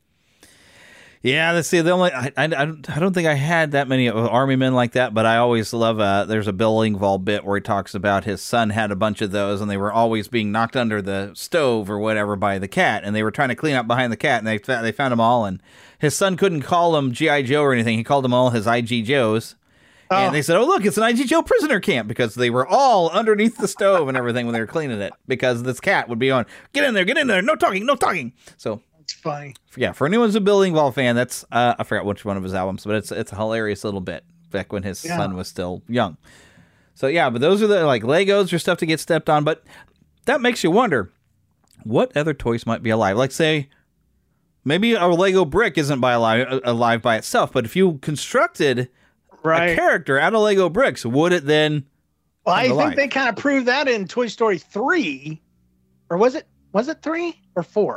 I: Yeah, let's see. The only I don't think I had that many Army men like that, but I always love. There's a Bill Engvall bit where he talks about his son had a bunch of those, and they were always being knocked under the stove or whatever by the cat, and they were trying to clean up behind the cat, and they found them all, and his son couldn't call them G.I. Joe or anything. He called them all his IG Joes. And they said, oh, look, it's an IG Joe prisoner camp because they were all underneath the stove and everything when they were cleaning it because this cat would be on, get in there, no talking. So
A: it's funny.
I: Yeah, for anyone who's a Bill Engvall fan, that's, I forgot which one of his albums, but it's a hilarious little bit back when his son was still young. So yeah, but those are the like Legos or stuff to get stepped on. But that makes you wonder what other toys might be alive. Like say, maybe a Lego brick isn't alive by itself, but if you constructed a character out of Lego bricks, would it then?
A: Well, I think they kind of proved that in Toy Story 3, or was it 3 or 4?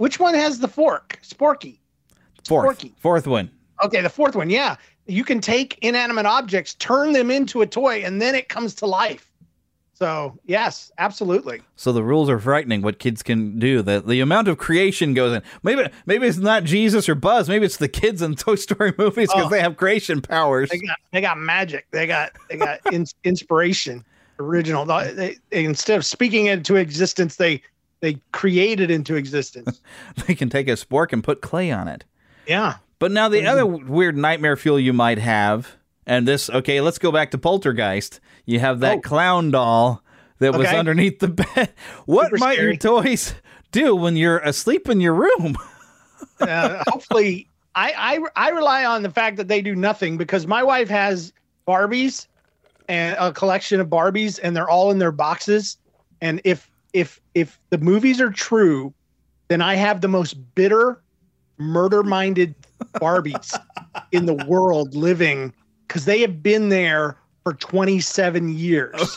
A: Which one has the fork? Sporky.
I: Fourth one.
A: Okay, the fourth one. Yeah. You can take inanimate objects, turn them into a toy, and then it comes to life. So, yes, absolutely.
I: So the rules are frightening what kids can do. The amount of creation goes in. Maybe it's not Jesus or Buzz. Maybe it's the kids in Toy Story movies because they have creation powers.
A: They got magic. They got inspiration. Original. They instead of speaking it into existence, they create it into existence.
I: They can take a spork and put clay on it.
A: Yeah.
I: But now the other weird nightmare fuel you might have, and this, okay, let's go back to Poltergeist. You have that clown doll that was underneath the bed. What
A: Super
I: might
A: scary.
I: your toys do when you're asleep in your room?
A: Hopefully, I rely on the fact that they do nothing because my wife has Barbies and a collection of Barbies, and they're all in their boxes. And if the movies are true, then I have the most bitter, murder-minded Barbies in the world living because they have been there for 27 years,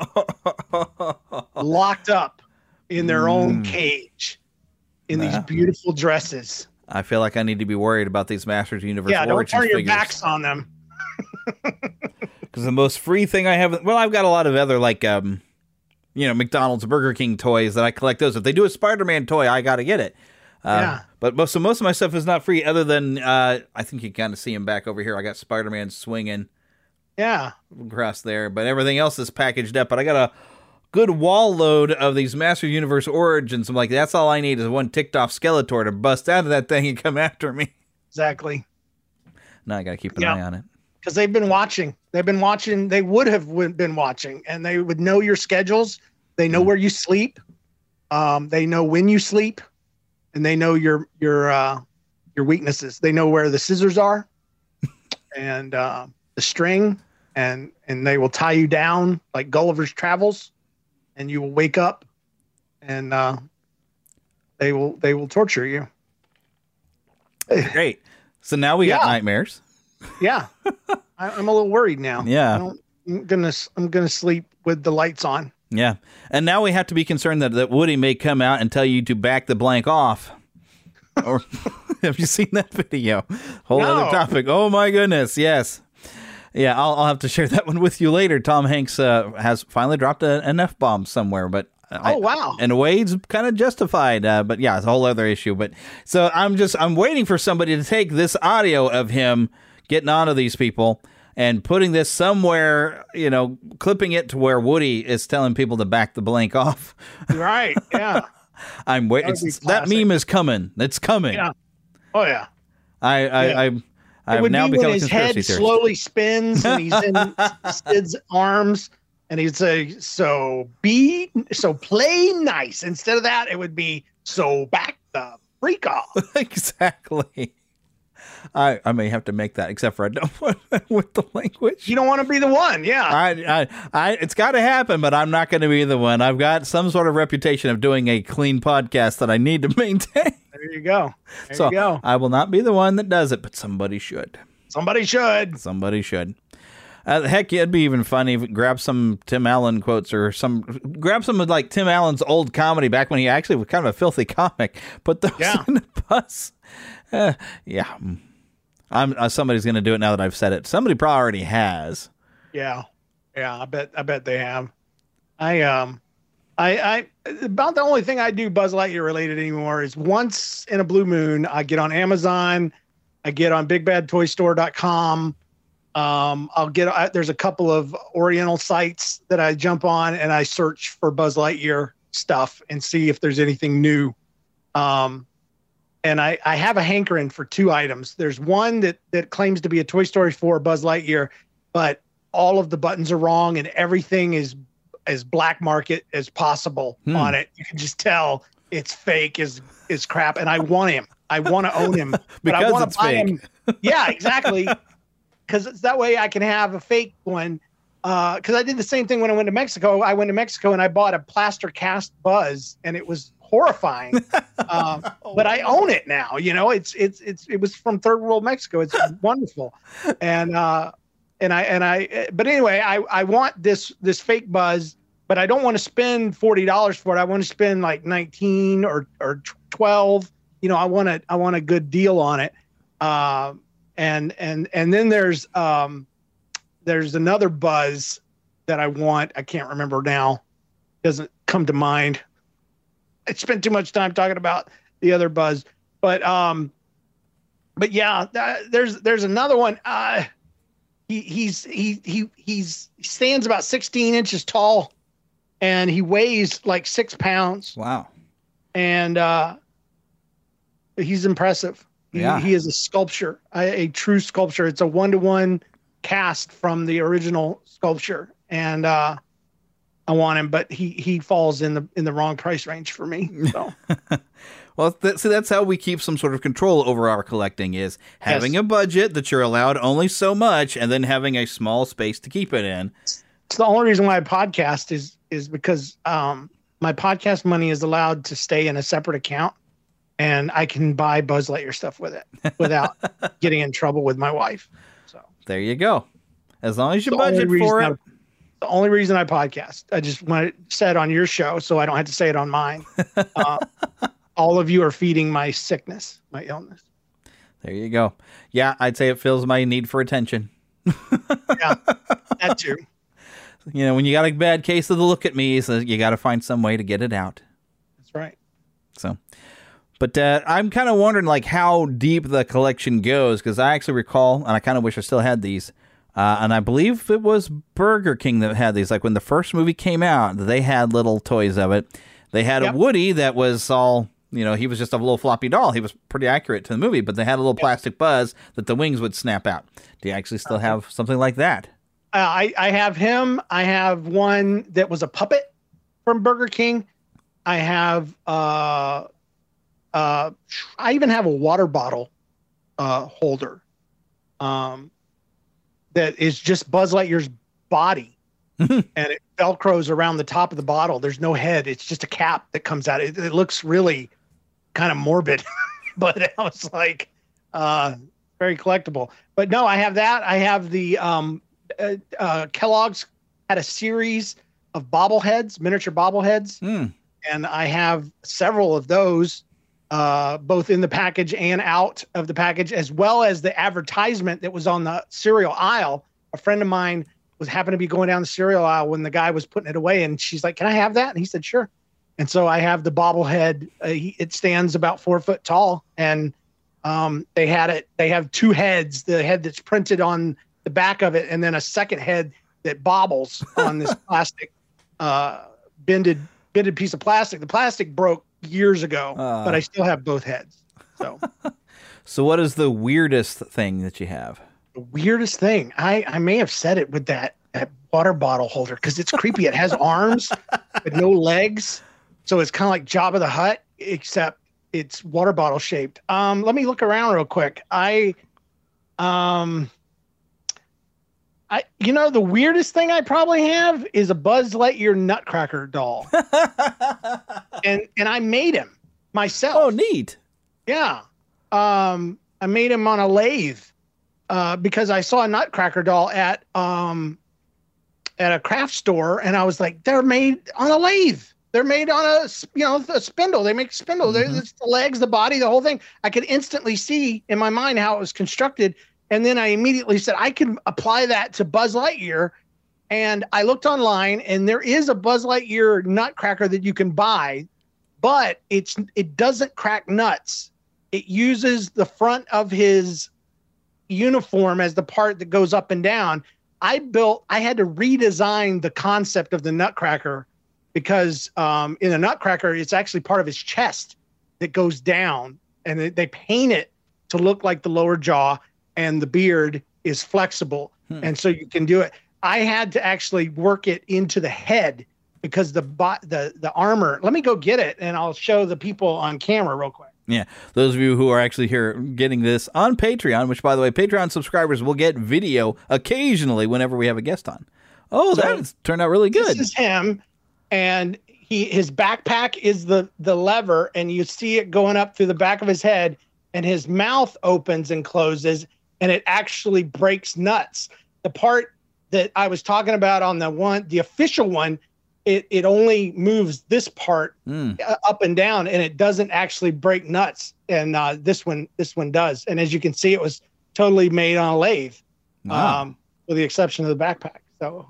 A: locked up in their own cage in these beautiful dresses.
I: I feel like I need to be worried about these Masters Universe
A: Yeah, don't
I: Origins
A: turn your
I: figures.
A: backs on them.
I: Because the most free thing I have, well, I've got a lot of other like, McDonald's, Burger King toys that I collect. Those if they do a Spider-Man toy, I got to get it. But most of my stuff is not free. Other than I think you kind of see him back over here. I got Spider-Man swinging.
A: Yeah,
I: across there. But everything else is packaged up. But I got a good wall load of these Master Universe Origins. I'm like, that's all I need is one ticked off Skeletor to bust out of that thing and come after me.
A: Exactly.
I: Now I got to keep an eye on it.
A: Because they've been watching. They would have been watching, and they would know your schedules. They know where you sleep. They know when you sleep, and they know your weaknesses. They know where the scissors are, and the string, and they will tie you down like Gulliver's Travels, and you will wake up, and they will torture you.
I: Great. So now we got nightmares.
A: Yeah, I'm a little worried now.
I: Yeah,
A: I'm gonna sleep with the lights on.
I: Yeah, and now we have to be concerned that Woody may come out and tell you to back the blank off. Or have you seen that video? Whole other topic. Oh my goodness, yes. Yeah, I'll have to share that one with you later. Tom Hanks has finally dropped an F-bomb somewhere, but
A: wow.
I: In a way, it's kind of justified. But yeah, it's a whole other issue. But so I'm waiting for somebody to take this audio of him getting onto these people and putting this somewhere, clipping it to where Woody is telling people to back the blank off.
A: Right. Yeah.
I: I'm waiting. That meme is coming. It's coming.
A: Yeah. Oh yeah.
I: I've now become a conspiracy theorist.
A: His head slowly spins and he's in Sid's arms and he'd say, so play nice. Instead of that, it would be, so back the freak off.
I: Exactly. I may have to make that, except for I don't want with the language.
A: You don't want to be the one, yeah.
I: It's got to happen, but I'm not going to be the one. I've got some sort of reputation of doing a clean podcast that I need to maintain.
A: There you go.
I: You go. I will not be the one that does it, but somebody should.
A: Somebody should.
I: Heck, it'd be even funny if grab some Tim Allen quotes or grab some of like Tim Allen's old comedy back when he actually was kind of a filthy comic. Put those in the bus. Yeah. Somebody's going to do it now that I've said it. Somebody probably already has.
A: Yeah. I bet they have. I about the only thing I do Buzz Lightyear related anymore is once in a blue moon, I get on Amazon, I get on bigbadtoystore.com. There's a couple of Oriental sites that I jump on and I search for Buzz Lightyear stuff and see if there's anything new. And I have a hankering for two items. There's one that claims to be a Toy Story 4 Buzz Lightyear, but all of the buttons are wrong and everything is as black market as possible on it. You can just tell it's fake as crap. And I want him. I want to own him. But I want to buy him. Yeah, exactly. Because it's that way I can have a fake one. Because I did the same thing when I went to Mexico. I went to Mexico and I bought a plaster cast Buzz, and it was horrifying. But I own it now. It was from third world Mexico. It's wonderful. But anyway, I want this fake Buzz, but I don't want to spend $40 for it. I want to spend like $19 or 12. I want a good deal on it. And then there's another Buzz that I want. I can't remember now. Doesn't come to mind. I spent too much time talking about the other Buzz, but yeah, there's another one. He stands about 16 inches tall, and he weighs like 6 pounds.
I: Wow.
A: And he's impressive. He is a sculpture, a true sculpture. It's a 1-to-1 cast from the original sculpture, and I want him, but he falls in the wrong price range for me. So.
I: Well, that's how we keep some sort of control over our collecting, is having a budget that you're allowed only so much, and then having a small space to keep it in.
A: It's the only reason why I podcast is because my podcast money is allowed to stay in a separate account, and I can buy Buzz Lightyear stuff with it without getting in trouble with my wife. So
I: there you go. As long as you budget for it.
A: The only reason I podcast. I just want it said on your show so I don't have to say it on mine. All of you are feeding my sickness, my illness.
I: There you go. Yeah, I'd say it fills my need for attention.
A: Yeah, that too.
I: When you got a bad case of the look at me, so you got to find some way to get it out.
A: That's right.
I: So, but I'm kind of wondering like how deep the collection goes, because I actually recall, and I kind of wish I still had these, and I believe it was Burger King that had these. Like when the first movie came out, they had little toys of it. They had a Woody that was all... he was just a little floppy doll. He was pretty accurate to the movie, but they had a little plastic Buzz that the wings would snap out. Do you actually still have something like that?
A: I have him. I have one that was a puppet from Burger King. I have, I even have a water bottle holder that is just Buzz Lightyear's body. And it Velcros around the top of the bottle. There's no head. It's just a cap that comes out. It looks really kind of morbid, but I was like, very collectible. But no, I have that. I have the Kellogg's had a series of bobbleheads, miniature bobbleheads, and I have several of those, both in the package and out of the package, as well as the advertisement that was on the cereal aisle. A friend of mine happened to be going down the cereal aisle when the guy was putting it away, and she's like, "Can I have that?" And he said, "Sure." And so I have the bobblehead. It stands about 4 foot tall, and they have two heads: the head that's printed on the back of it, and then a second head that bobbles on this plastic, bended piece of plastic. The plastic broke years ago, but I still have both heads.
I: So what is the weirdest thing that you have?
A: The weirdest thing, I may have said it with that water bottle holder, because it's creepy. It has arms but no legs, so it's kind of like Jabba the Hutt, except it's water bottle shaped. Let me look around real quick. The weirdest thing I probably have is a Buzz Lightyear Nutcracker doll, and I made him myself.
I: Oh, neat!
A: Yeah, I made him on a lathe. Because I saw a Nutcracker doll at a craft store, and I was like, they're made on a lathe. They're made on a spindle. They make spindle.
I: Mm-hmm.
A: There's the legs, the body, the whole thing. I could instantly see in my mind how it was constructed. And then I immediately said, I can apply that to Buzz Lightyear. And I looked online, and there is a Buzz Lightyear Nutcracker that you can buy, but it doesn't crack nuts. It uses the front of his uniform as the part that goes up and down. I had to redesign the concept of the Nutcracker, because in the Nutcracker, it's actually part of his chest that goes down, and they paint it to look like the lower jaw, and the beard is flexible. And so you can do it. I had to actually work it into the head, because the armor, let me go get it, and I'll show the people on camera real quick.
I: Yeah, those of you who are actually here getting this on Patreon, which, by the way, Patreon subscribers will get video occasionally whenever we have a guest on. Oh, so that's turned out really good.
A: This is him, and his backpack is the lever, and you see it going up through the back of his head, and his mouth opens and closes, and it actually breaks nuts. The part that I was talking about on the official one, it only moves this part up and down, and it doesn't actually break nuts. And this one does. And as you can see, it was totally made on a lathe, with the exception of the backpack.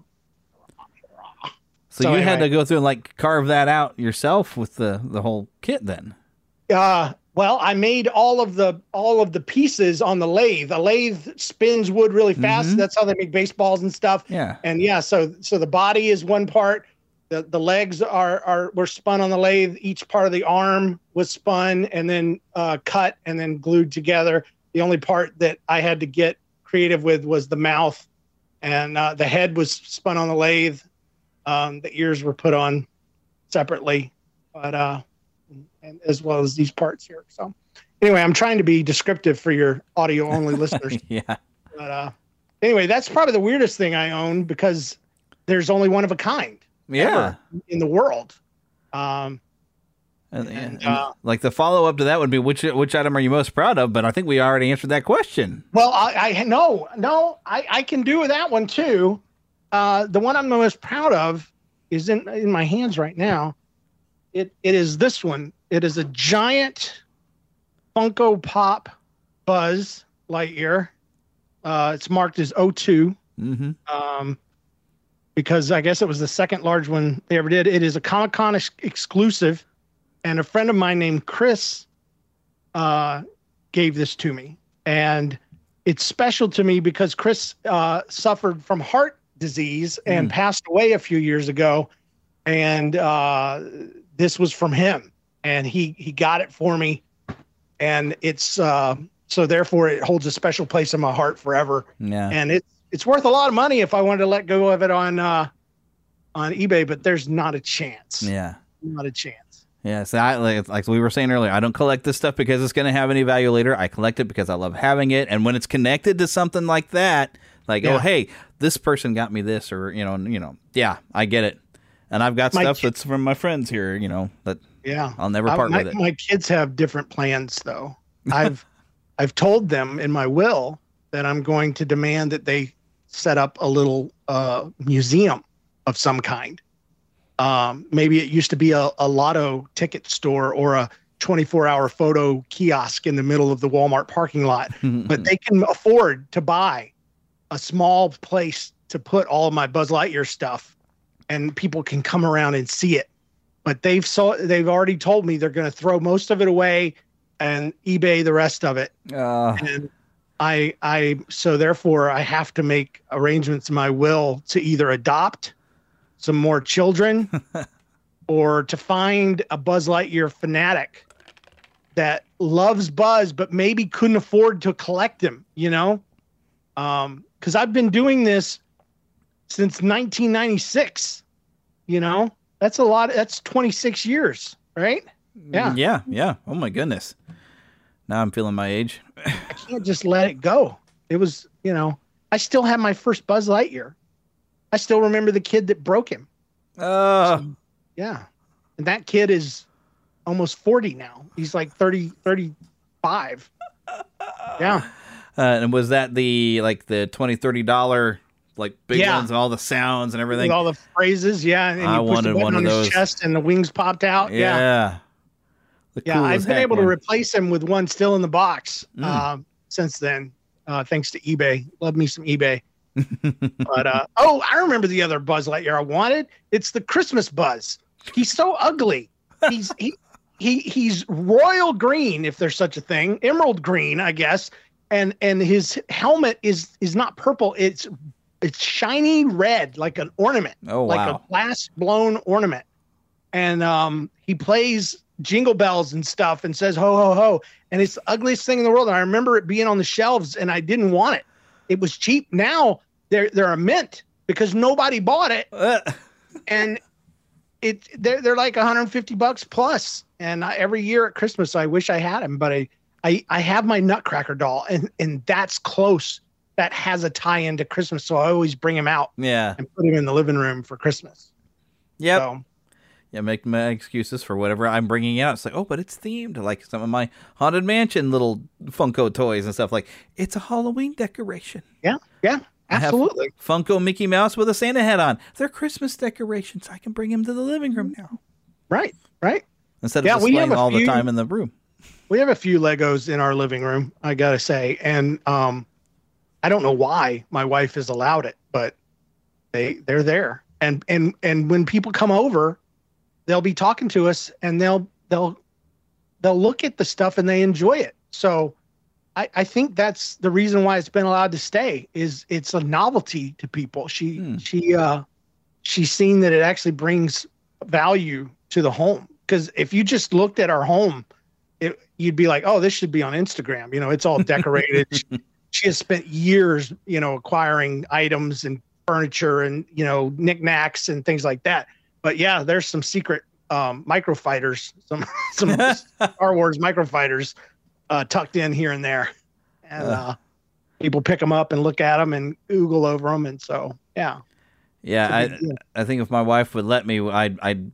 I: So you
A: anyway.
I: had to go through and like carve that out yourself with the whole kit then.
A: Well, I made all of the pieces on the lathe. A lathe spins wood really fast. That's how they make baseballs and stuff.
I: Yeah.
A: And so the body is one part. The legs were spun on the lathe. Each part of the arm was spun and then cut and then glued together. The only part that I had to get creative with was the mouth, and the head was spun on the lathe. The ears were put on separately, but and as well as these parts here. So anyway, I'm trying to be descriptive for your audio only listeners.
I: Yeah.
A: But anyway, that's probably the weirdest thing I own because there's only one of a kind.
I: Yeah.
A: In the world.
I: And like the follow up to that would be which item are you most proud of? But I think we already answered that question.
A: Well, I can do that one too. The one I'm the most proud of is in my hands right now. It is this one. It is a giant Funko Pop Buzz Lightyear. It's marked as 02. Because I guess it was the second large one they ever did. It is a Comic-Con exclusive, and a friend of mine named Chris gave this to me. And it's special to me because Chris suffered from heart disease and passed away a few years ago. And this was from him, and he got it for me. And it's so therefore it holds a special place in my heart forever.
I: Yeah.
A: And it's worth a lot of money if I wanted to let go of it on eBay, but there's not a chance.
I: Yeah.
A: Not a chance.
I: Yeah, so like we were saying earlier, I don't collect this stuff because it's going to have any value later. I collect it because I love having it, and when it's connected to something like that, like oh hey, this person got me this, or yeah, I get it. And I've got stuff that's from my friends here, that I'll never part with it.
A: My kids have different plans though. I've told them in my will that I'm going to demand that they set up a little museum of some kind. Maybe it used to be a lotto ticket store or a 24-hour photo kiosk in the middle of the Walmart parking lot, but they can afford to buy a small place to put all of my Buzz Lightyear stuff, and people can come around and see it. But they've already told me they're going to throw most of it away and eBay the rest of it. And so therefore I have to make arrangements in my will to either adopt some more children or to find a Buzz Lightyear fanatic that loves Buzz, but maybe couldn't afford to collect him, because I've been doing this since 1996, that's a lot. That's 26 years, right? Yeah.
I: Yeah. Oh my goodness. Now I'm feeling my age.
A: I can't just let it go. It was, I still have my first Buzz Lightyear. I still remember the kid that broke him. Yeah. And that kid is almost 40 now. He's like 35. Yeah.
I: And was that the $20, $30 big ones and all the sounds and everything?
A: With all the phrases, yeah. And
I: I wanted one of those.
A: His chest and the wings popped out.
I: Yeah.
A: I've been able to replace him with one still in the box since then, thanks to eBay. Love me some eBay. But I remember the other Buzz Lightyear I wanted. It's the Christmas Buzz. He's so ugly. He's royal green, if there's such a thing, emerald green, I guess. And his helmet is not purple. It's shiny red, like an ornament, like a glass blown ornament. And he plays jingle bells and stuff and says ho ho ho, and it's the ugliest thing in the world. And I remember it being on the shelves, and I didn't want it. It was cheap. Now they're a mint because nobody bought it, and they're like $150 plus. And every year at Christmas, I wish I had him, but I have my Nutcracker doll, and that's close. That has a tie into Christmas, so I always bring him out, and put him in the living room for Christmas.
I: Yep. So, yeah, make my excuses for whatever I'm bringing out. It's like, but it's themed, like some of my Haunted Mansion little Funko toys and stuff. Like, it's a Halloween decoration.
A: Yeah. Absolutely.
I: I have Funko Mickey Mouse with a Santa hat on. They're Christmas decorations. I can bring him to the living room now.
A: Right.
I: Instead of displaying all the time in the room.
A: We have a few Legos in our living room, I got to say. And I don't know why my wife has allowed it, but they're there. And when people come over, they'll be talking to us and they'll look at the stuff and they enjoy it. So I think that's the reason why it's been allowed to stay, is it's a novelty to people. She's seen that it actually brings value to the home. Because if you just looked at our home, you'd be like, oh, this should be on Instagram. It's all decorated. She has spent years, acquiring items and furniture and, knickknacks and things like that. But yeah, there's some secret microfighters, some Star Wars microfighters tucked in here and there. And people pick them up and look at them and oogle over them. And so, yeah.
I: Yeah, I think if my wife would let me, I'd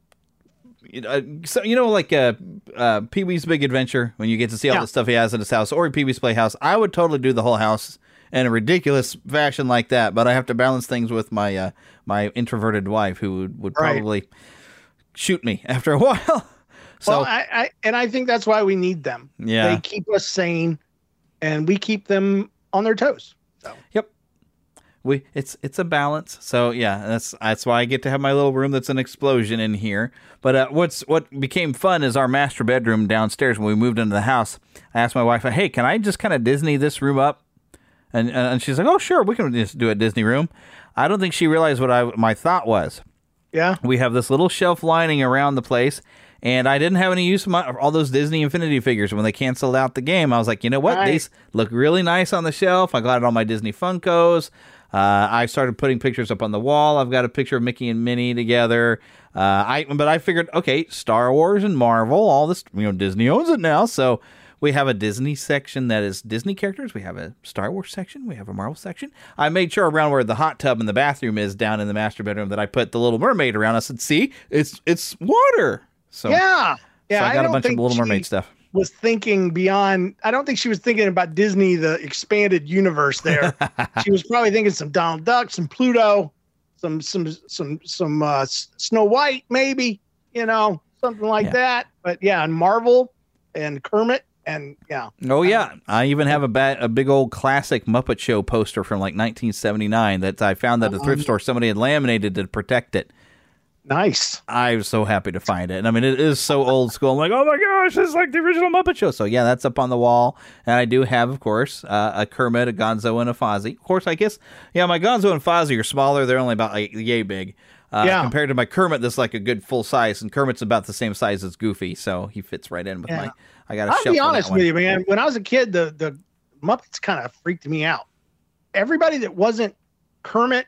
I: like Pee-wee's Big Adventure, when you get to see all the stuff he has in his house, or Pee-wee's Playhouse, I would totally do the whole house in a ridiculous fashion like that. But I have to balance things with my my introverted wife, who would probably shoot me after a while. So,
A: well, I think that's why we need them.
I: Yeah,
A: they keep us sane, and we keep them on their toes. So.
I: Yep. It's a balance. So yeah, that's why I get to have my little room that's an explosion in here. But what became fun is our master bedroom downstairs. When we moved into the house, I asked my wife, "Hey, can I just kind of Disney this room up?" And she's like, "Oh, sure, we can just do a Disney room." I don't think she realized what my thought was.
A: Yeah,
I: we have this little shelf lining around the place. And I didn't have any use for all those Disney Infinity figures. When they canceled out the game, I was like, you know what? These look really nice on the shelf. I got all my Disney Funkos. I started putting pictures up on the wall. I've got a picture of Mickey and Minnie together. But I figured, okay, Star Wars and Marvel, all this, Disney owns it now. So we have a Disney section that is Disney characters. We have a Star Wars section. We have a Marvel section. I made sure around where the hot tub and the bathroom is down in the master bedroom that I put the Little Mermaid around. I said, see, it's water. So
A: yeah.
I: So I got a bunch of Little Mermaid stuff.
A: Was thinking beyond. I don't think she was thinking about Disney, the expanded universe there. She was probably thinking some Donald Duck, some Pluto, some Snow White, maybe, something like that. But yeah, and Marvel and Kermit and yeah.
I: Oh yeah, I even have a big old classic Muppet Show poster from like 1979 that I found at a thrift store. Somebody had laminated to protect it.
A: Nice.
I: I was so happy to find it. And I mean, it is so old school. I'm like, oh my gosh, it's like the original Muppet Show. So yeah, that's up on the wall. And I do have, of course, a Kermit, a Gonzo, and a Fozzie. Of course, I guess, yeah, my Gonzo and Fozzie are smaller. They're only about yay big. Compared to my Kermit, that's like a good full size. And Kermit's about the same size as Goofy. So he fits right in with my, I got a shelf.
A: I'll be honest with you, man. When I was a kid, the Muppets kind of freaked me out. Everybody that wasn't Kermit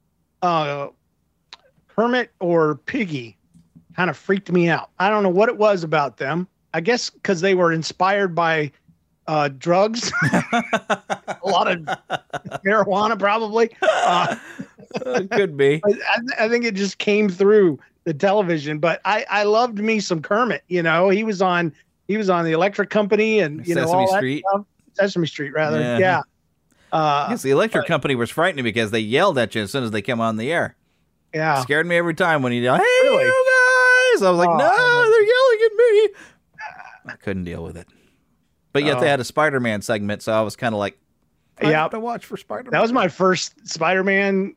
A: or Piggy kind of freaked me out. I don't know what it was about them. I guess because they were inspired by drugs, a lot of marijuana, probably.
I: Could be.
A: I think it just came through the television. But I loved me some Kermit. He was on the Electric Company and
I: Sesame Street.
A: Sesame Street, rather. Yeah.
I: Yes, the Electric Company was frightening because they yelled at you as soon as they came on the air.
A: Yeah.
I: It scared me every time when you yelled, hey, you guys. I was like, no, they're yelling at me. I couldn't deal with it. But yet they had a Spider-Man segment, so I was kind of like, I have to watch for Spider-Man.
A: That was my first Spider-Man,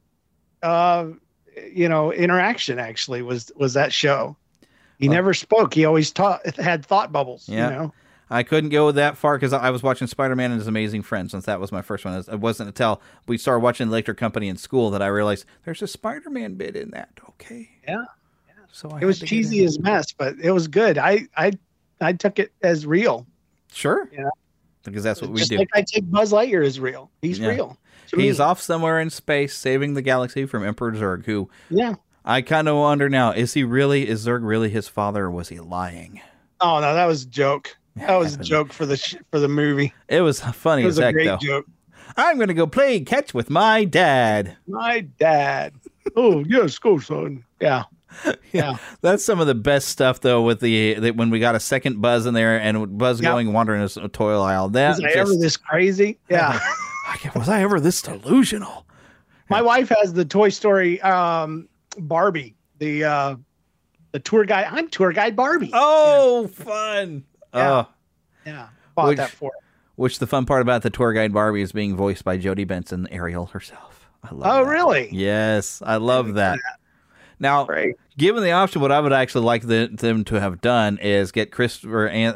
A: interaction, actually, was that show. He never spoke. He always had thought bubbles,
I: I couldn't go that far because I was watching Spider-Man and His Amazing Friends, since that was my first one. It wasn't until we started watching Electric Company in school that I realized there's a Spider-Man bit in that. Okay.
A: Yeah.
I: So
A: it was cheesy as mess, but it was good. I took it as real.
I: Sure. Because that's what we do.
A: Like I take Buzz Lightyear as real. He's real.
I: He's off somewhere in space saving the galaxy from Emperor Zurg, who I kind of wonder now, is Zurg really his father, or was he lying?
A: Oh, no, that was a joke. That was a joke for the movie.
I: It was funny as heck, though.
A: It was a great joke.
I: I'm going to go play catch with my dad.
A: My dad. Oh, yes, go, son. Yeah. Yeah.
I: That's some of the best stuff, though, with when we got a second Buzz in there and Buzz wandering his toil aisle.
A: Was I ever this crazy? Yeah.
I: Was I ever this delusional?
A: My wife has the Toy Story Barbie, the tour guide. I'm tour guide Barbie.
I: Oh, fun.
A: Yeah. Yeah. Bought that for her.
I: Which the fun part about the tour guide Barbie is being voiced by Jodie Benson, Ariel herself. I love
A: Oh,
I: that.
A: really?
I: Yes, I love that. Now, given the option, what I would actually like them to have done is get Chris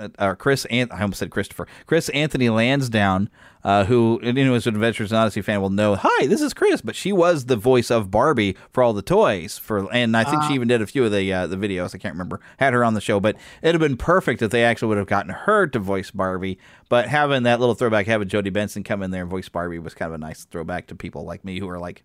I: Anthony Lansdowne, who anyone who's an Adventures in Odyssey fan will know. Hi, this is Chris, but she was the voice of Barbie for all the toys and I think she even did a few of the videos. I can't remember. Had her on the show, but it'd have been perfect if they actually would have gotten her to voice Barbie. But having that little throwback, having Jodie Benson come in there and voice Barbie was kind of a nice throwback to people like me who are like,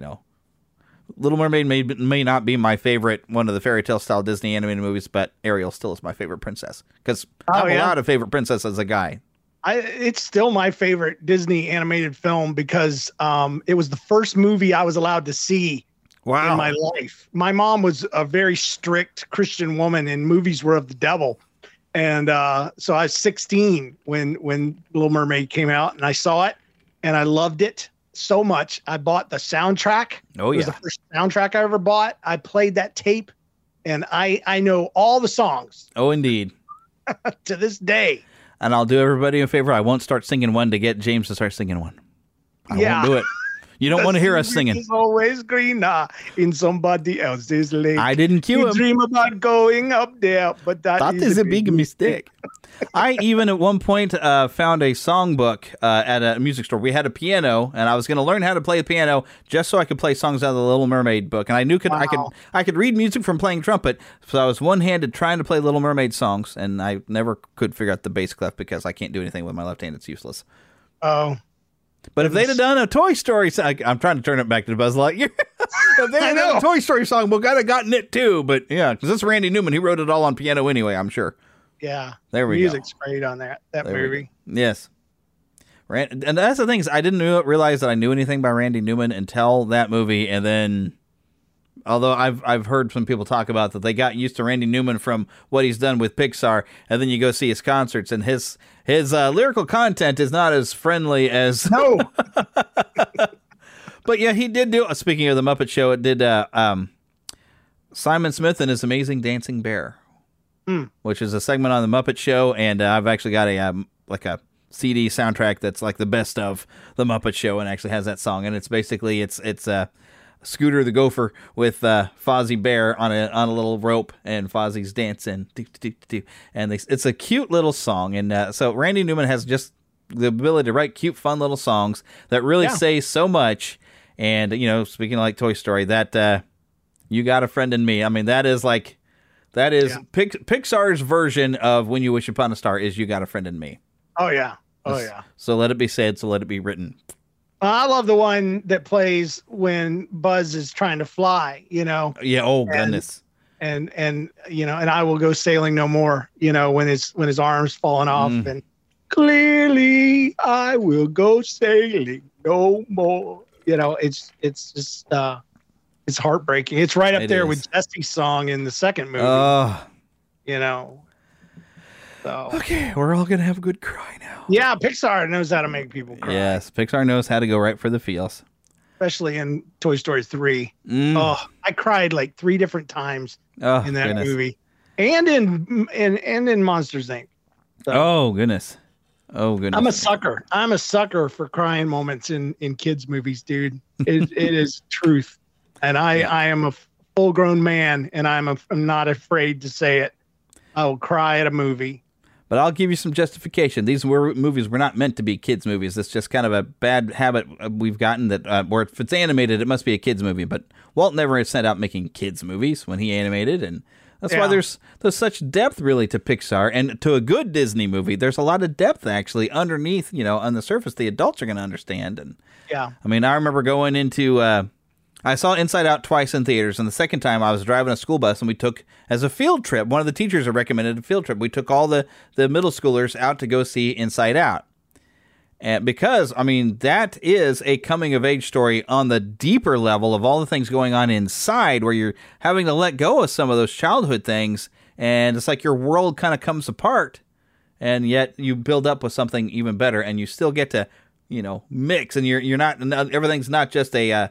I: Little Mermaid may not be my favorite one of the fairy tale style Disney animated movies, but Ariel still is my favorite princess because I have a lot of favorite princess as a guy.
A: It's still my favorite Disney animated film because it was the first movie I was allowed to see in my life. My mom was a very strict Christian woman, and movies were of the devil. And so I was 16 when Little Mermaid came out, and I saw it, and I loved it so much. I bought the soundtrack.
I: Oh, yeah.
A: It was the first soundtrack I ever bought. I played that tape, and I know all the songs.
I: Oh, indeed.
A: To this day.
I: And I'll do everybody a favor. I won't start singing one to get James to start singing one. I won't do it. You don't want to hear us singing.
A: It's always greener in somebody else's lake.
I: I didn't cue him.
A: You dream about going up there, but that
I: is a big mistake. I even at one point found a songbook at a music store. We had a piano, and I was going to learn how to play the piano just so I could play songs out of the Little Mermaid book. And I knew I could read music from playing trumpet, so I was one-handed trying to play Little Mermaid songs, and I never could figure out the bass clef because I can't do anything with my left hand. It's useless.
A: Oh.
I: But if they'd have done a Toy Story song, I'm trying to turn it back to Buzz Lightyear. If they had done a Toy Story song, we'd have gotten it too. But yeah, because it's Randy Newman. He wrote it all on piano anyway, I'm sure.
A: Yeah.
I: There we
A: go. Music's great on that movie.
I: Yes. And that's the thing is I didn't realize that I knew anything by Randy Newman until that movie. And then, although I've heard some people talk about that they got used to Randy Newman from what he's done with Pixar, and then you go see his concerts, and his lyrical content is not as friendly as
A: no.
I: But yeah, he did do. Speaking of the Muppet Show, it did Simon Smith and His Amazing Dancing Bear, which is a segment on the Muppet Show, and I've actually got a CD soundtrack that's like the best of the Muppet Show, and actually has that song, and it's basically it's Scooter the Gopher with Fozzie Bear on a little rope, and Fozzie's dancing, and it's a cute little song. And so Randy Newman has just the ability to write cute, fun little songs that really say so much. And speaking of like Toy Story, that You Got a Friend in Me. I mean, that is Pixar's version of When You Wish Upon a Star is You Got a Friend in Me.
A: Oh yeah, yeah.
I: So let it be said, so let it be written.
A: I love the one that plays when Buzz is trying to fly, Yeah.
I: Oh, goodness.
A: And I will go sailing no more, when his arm's falling off, and clearly I will go sailing no more. It's just, it's heartbreaking. It's right up there with Jesse's song in the second movie. So.
I: Okay, we're all going to have a good cry now.
A: Yeah, Pixar knows how to make people cry.
I: Yes, Pixar knows how to go right for the feels.
A: Especially in Toy Story 3. Oh, I cried like 3 different times in that movie. And in Monsters, Inc. So,
I: oh, goodness.
A: I'm a sucker for crying moments in kids' movies, dude. It is truth. And I am a full-grown man, and I'm not afraid to say it. I will cry at a movie.
I: But I'll give you some justification. These movies were not meant to be kids' movies. It's just kind of a bad habit we've gotten that where if it's animated, it must be a kids' movie. But Walt never set out making kids' movies when he animated, and that's why there's such depth really to Pixar. And to a good Disney movie, there's a lot of depth actually underneath, on the surface the adults are going to understand. And
A: yeah,
I: I mean, I remember going into I saw Inside Out twice in theaters, and the second time I was driving a school bus, and we took, as a field trip, one of the teachers had recommended a field trip. We took all the middle schoolers out to go see Inside Out. And because, I mean, that is a coming-of-age story on the deeper level of all the things going on inside, where you're having to let go of some of those childhood things, and it's like your world kind of comes apart, and yet you build up with something even better, and you still get to, mix, and you're not, everything's not just a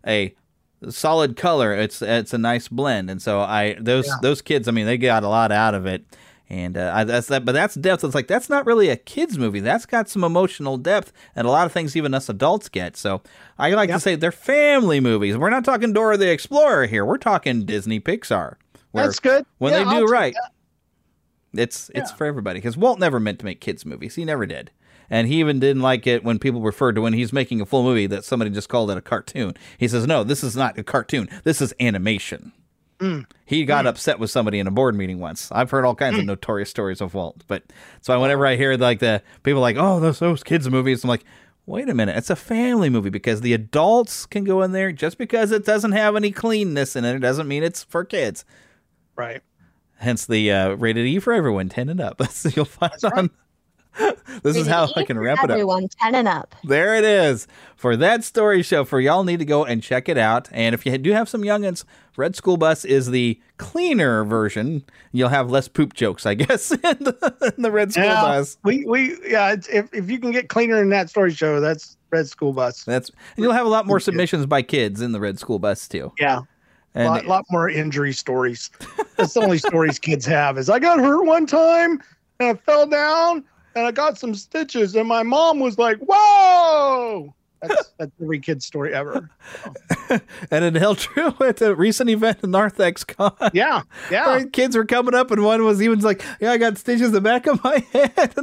I: a solid color. It's a nice blend, and so those kids. I mean, they got a lot out of it, and that's that. But that's depth. It's like that's not really a kids movie. That's got some emotional depth and a lot of things even us adults get. So I like to say they're family movies. We're not talking Dora the Explorer here. We're talking Disney Pixar.
A: That's good.
I: When they do right, it's for everybody. Because Walt never meant to make kids movies. He never did. And he even didn't like it when people referred to when he's making a full movie that somebody just called it a cartoon. He says, no, this is not a cartoon. This is animation. He got upset with somebody in a board meeting once. I've heard all kinds of notorious stories of Walt. But so whenever I hear like the people like, oh, those kids movies, I'm like, wait a minute. It's a family movie because the adults can go in there. Just because it doesn't have any cleanness in it doesn't mean it's for kids.
A: Right.
I: Hence the rated E for everyone, 10 and up. You'll find on... This is how I can wrap it up.
B: Everyone, 10 and up.
I: There it is for That Story Show. For y'all need to go and check it out. And if you do have some youngins, Red School Bus is the cleaner version. You'll have less poop jokes, I guess, in the Red School Bus.
A: If you can get cleaner in That Story Show, that's Red School Bus.
I: And you'll have a lot more submissions by kids in the Red School Bus too.
A: Yeah. And a lot more injury stories. That's the only stories kids have is I got hurt one time and I fell down and I got some stitches and my mom was like, whoa. That's every kid's story ever. So.
I: And it held true at a recent event in Narthex Con.
A: Yeah.
I: Where kids were coming up and one was even like, yeah, I got stitches in the back of my head.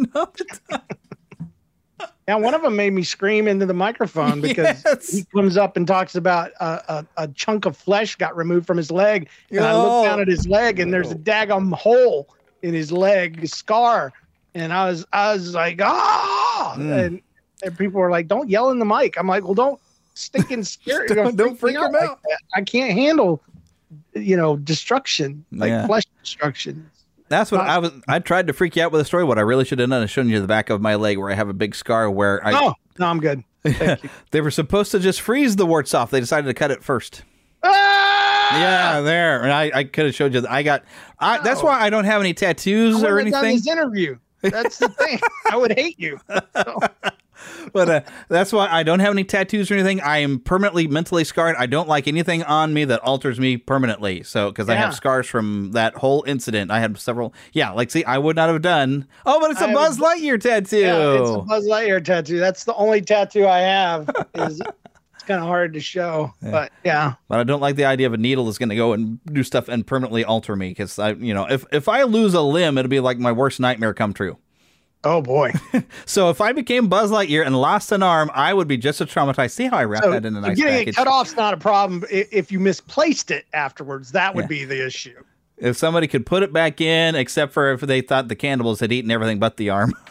A: Yeah, one of them made me scream into the microphone because he comes up and talks about a chunk of flesh got removed from his leg. And I look down at his leg and there's a daggum hole in his leg, a scar. And I was like, and people were like, don't yell in the mic. I'm like, well, don't stinking scare.
I: don't freak him out.
A: Like I can't handle, destruction, like flesh destruction.
I: That's what I tried to freak you out with a story. What I really should have done is shown you the back of my leg where I have a big scar where
A: no, I'm good. Thank you.
I: They were supposed to just freeze the warts off. They decided to cut it first. Yeah, there. And I could have showed you. That's why I don't have any tattoos or anything.
A: Done this interview. That's the thing. I would hate you. So.
I: But that's why I don't have any tattoos or anything. I am permanently mentally scarred. I don't like anything on me that alters me permanently. So, because I have scars from that whole incident. I had several. Yeah, see, I would not have done. Oh, but it's a Buzz Lightyear tattoo.
A: Yeah, it's a Buzz Lightyear tattoo. That's the only tattoo I have. It's kind of hard to show, but yeah.
I: But I don't like the idea of a needle that's going to go and do stuff and permanently alter me. Because if I lose a limb, it'll be like my worst nightmare come true.
A: Oh, boy.
I: So if I became Buzz Lightyear and lost an arm, I would be just as traumatized. See how I wrap that in a nice
A: getting
I: package?
A: It cut off's not a problem. If you misplaced it afterwards, that would be the issue.
I: If somebody could put it back in, except for if they thought the cannibals had eaten everything but the arm.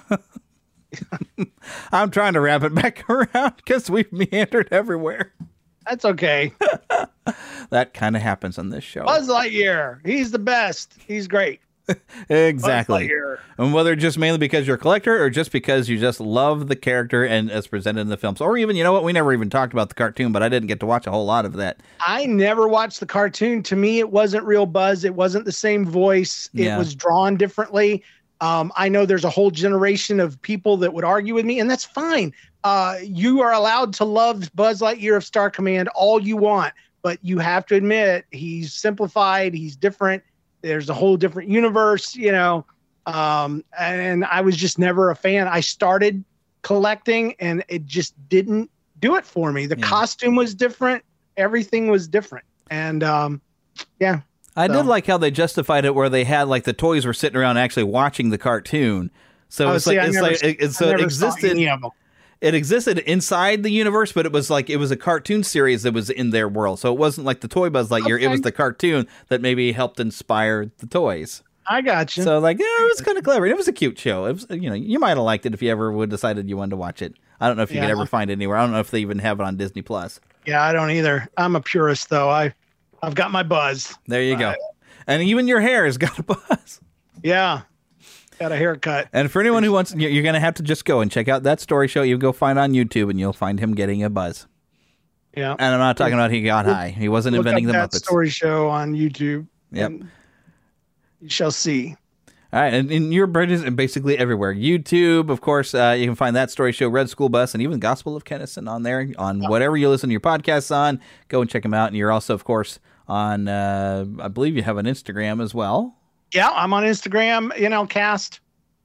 I: I'm trying to wrap it back around because we've meandered everywhere.
A: That's okay.
I: That kind of happens on this show.
A: Buzz Lightyear. He's the best. He's great.
I: Exactly. And whether just mainly because you're a collector or just because you just love the character and as presented in the films, or even, we never even talked about the cartoon, but I didn't get to watch a whole lot of that.
A: I never watched the cartoon. To me, it wasn't real Buzz. It wasn't the same voice. It was drawn differently. I know there's a whole generation of people that would argue with me, and that's fine. You are allowed to love Buzz Lightyear of Star Command all you want, but you have to admit he's simplified. He's different. There's a whole different universe, and I was just never a fan. I started collecting and it just didn't do it for me. The costume was different. Everything was different. And
I: I did like how they justified it where they had like the toys were sitting around actually watching the cartoon. So it existed. It existed inside the universe, but it was a cartoon series that was in their world. So it wasn't like the toy Buzz Lightyear. Okay. It was the cartoon that maybe helped inspire the toys.
A: I got you.
I: So it was kind of clever. It was a cute show. It was, you might have liked it if you ever would decided you wanted to watch it. I don't know if you could ever find it anywhere. I don't know if they even have it on Disney Plus.
A: Yeah, I don't either. I'm a purist though. I've got my Buzz.
I: There you go. And even your hair has got a Buzz.
A: Yeah. Got a haircut.
I: And for anyone who wants, you're going to have to just go and check out That Story Show. You go find on YouTube and you'll find him getting a buzz.
A: Yeah.
I: And I'm not talking about he got high. He wasn't inventing the Muppets.
A: That Story Show on YouTube.
I: Yep.
A: You shall see.
I: All right, and your bridges are basically everywhere. YouTube, of course, you can find That Story Show, Red School Bus, and even Gospel of Kennison on there, on whatever you listen to your podcasts on. Go and check them out. And you're also, of course, on, I believe you have an Instagram as well.
A: Yeah, I'm on Instagram, NLCast,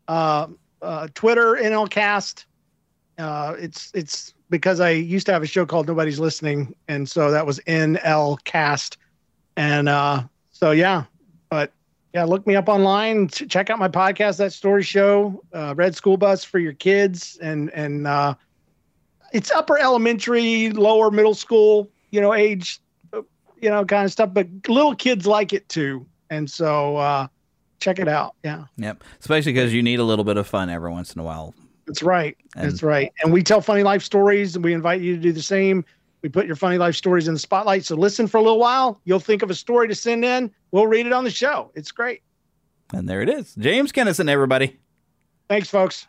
A: Twitter, NLCast. It's because I used to have a show called Nobody's Listening, and so that was NLCast. And so, yeah, but yeah, look me up online. Check out my podcast, That Story Show, Red School Bus for your kids, and it's upper elementary, lower middle school, age, kind of stuff. But little kids like it too, and so check it out. Yeah.
I: Yep. Especially because you need a little bit of fun every once in a while.
A: That's right. That's right. And we tell funny life stories, and we invite you to do the same. We put your funny life stories in the spotlight. So listen for a little while. You'll think of a story to send in. We'll read it on the show. It's great.
I: And there it is. James Kennison, everybody.
A: Thanks, folks.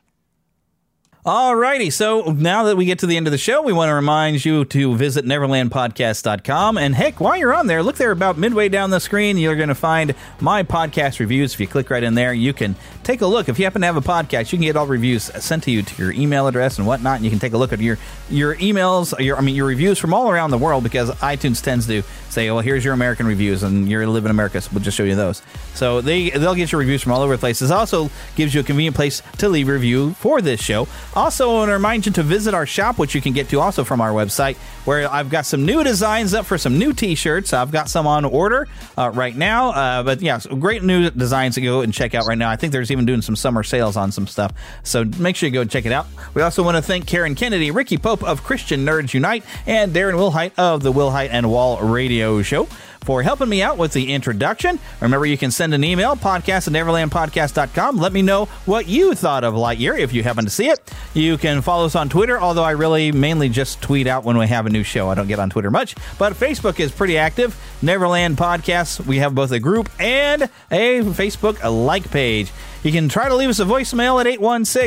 I: All righty. So now that we get to the end of the show, we want to remind you to visit neverlandpodcast.com. And heck, while you're on there, look there about midway down the screen. You're going to find my podcast reviews. If you click right in there, you can take a look. If you happen to have a podcast, you can get all reviews sent to you to your email address and whatnot. And you can take a look at your emails, your reviews from all around the world, because iTunes tends to say, well, here's your American reviews, and you live in America, so we'll just show you those. So they'll get your reviews from all over the place. It also gives you a convenient place to leave a review for this show. Also, I want to remind you to visit our shop, which you can get to also from our website, where I've got some new designs up for some new T-shirts. I've got some on order right now. But yeah, so great new designs to go and check out right now. I think there's even doing some summer sales on some stuff. So make sure you go and check it out. We also want to thank Karen Kennedy, Ricky Pope of Christian Nerds Unite, and Darren Wilhite of the Wilhite and Wall Radio Show for helping me out with the introduction. Remember, you can send an email, podcast@neverlandpodcast.com. Let me know what you thought of Lightyear if you happen to see it. You can follow us on Twitter, although I really mainly just tweet out when we have a new show. I don't get on Twitter much, but Facebook is pretty active. Neverland Podcasts, we have both a group and a Facebook like page. You can try to leave us a voicemail at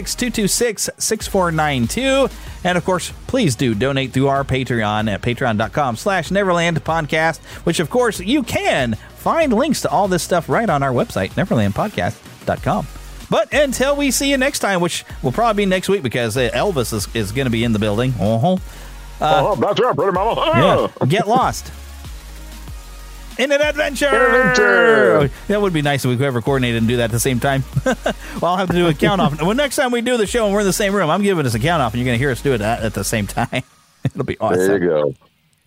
I: 816-226-6492. And, of course, please do donate through our Patreon at patreon.com/NeverlandPodcast, which, of course, you can find links to all this stuff right on our website, neverlandpodcast.com. But until we see you next time, which will probably be next week because Elvis is going to be in the building.
F: That's right, pretty mama.
I: Yeah, get lost. In an adventure! That would be nice if we could ever coordinate and do that at the same time. Well, I'll have to do a count off. Well, next time we do the show and we're in the same room, I'm giving us a count off, and you're going to hear us do it at the same time. It'll be awesome.
F: There you go.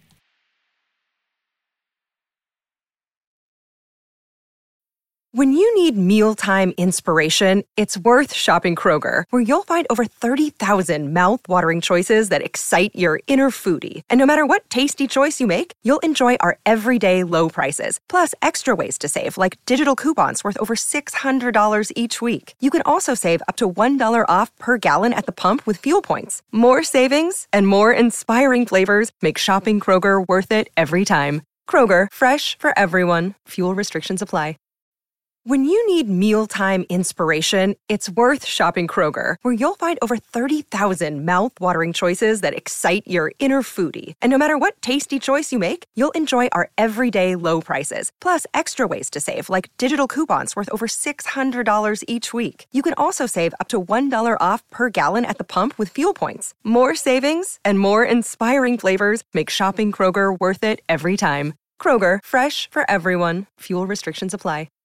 B: When you need mealtime inspiration, it's worth shopping Kroger, where you'll find over 30,000 mouth-watering choices that excite your inner foodie. And no matter what tasty choice you make, you'll enjoy our everyday low prices, plus extra ways to save, like digital coupons worth over $600 each week. You can also save up to $1 off per gallon at the pump with fuel points. More savings and more inspiring flavors make shopping Kroger worth it every time. Kroger, fresh for everyone. Fuel restrictions apply. When you need mealtime inspiration, it's worth shopping Kroger, where you'll find over 30,000 mouth-watering choices that excite your inner foodie. And no matter what tasty choice you make, you'll enjoy our everyday low prices, plus extra ways to save, like digital coupons worth over $600 each week. You can also save up to $1 off per gallon at the pump with fuel points. More savings and more inspiring flavors make shopping Kroger worth it every time. Kroger, fresh for everyone. Fuel restrictions apply.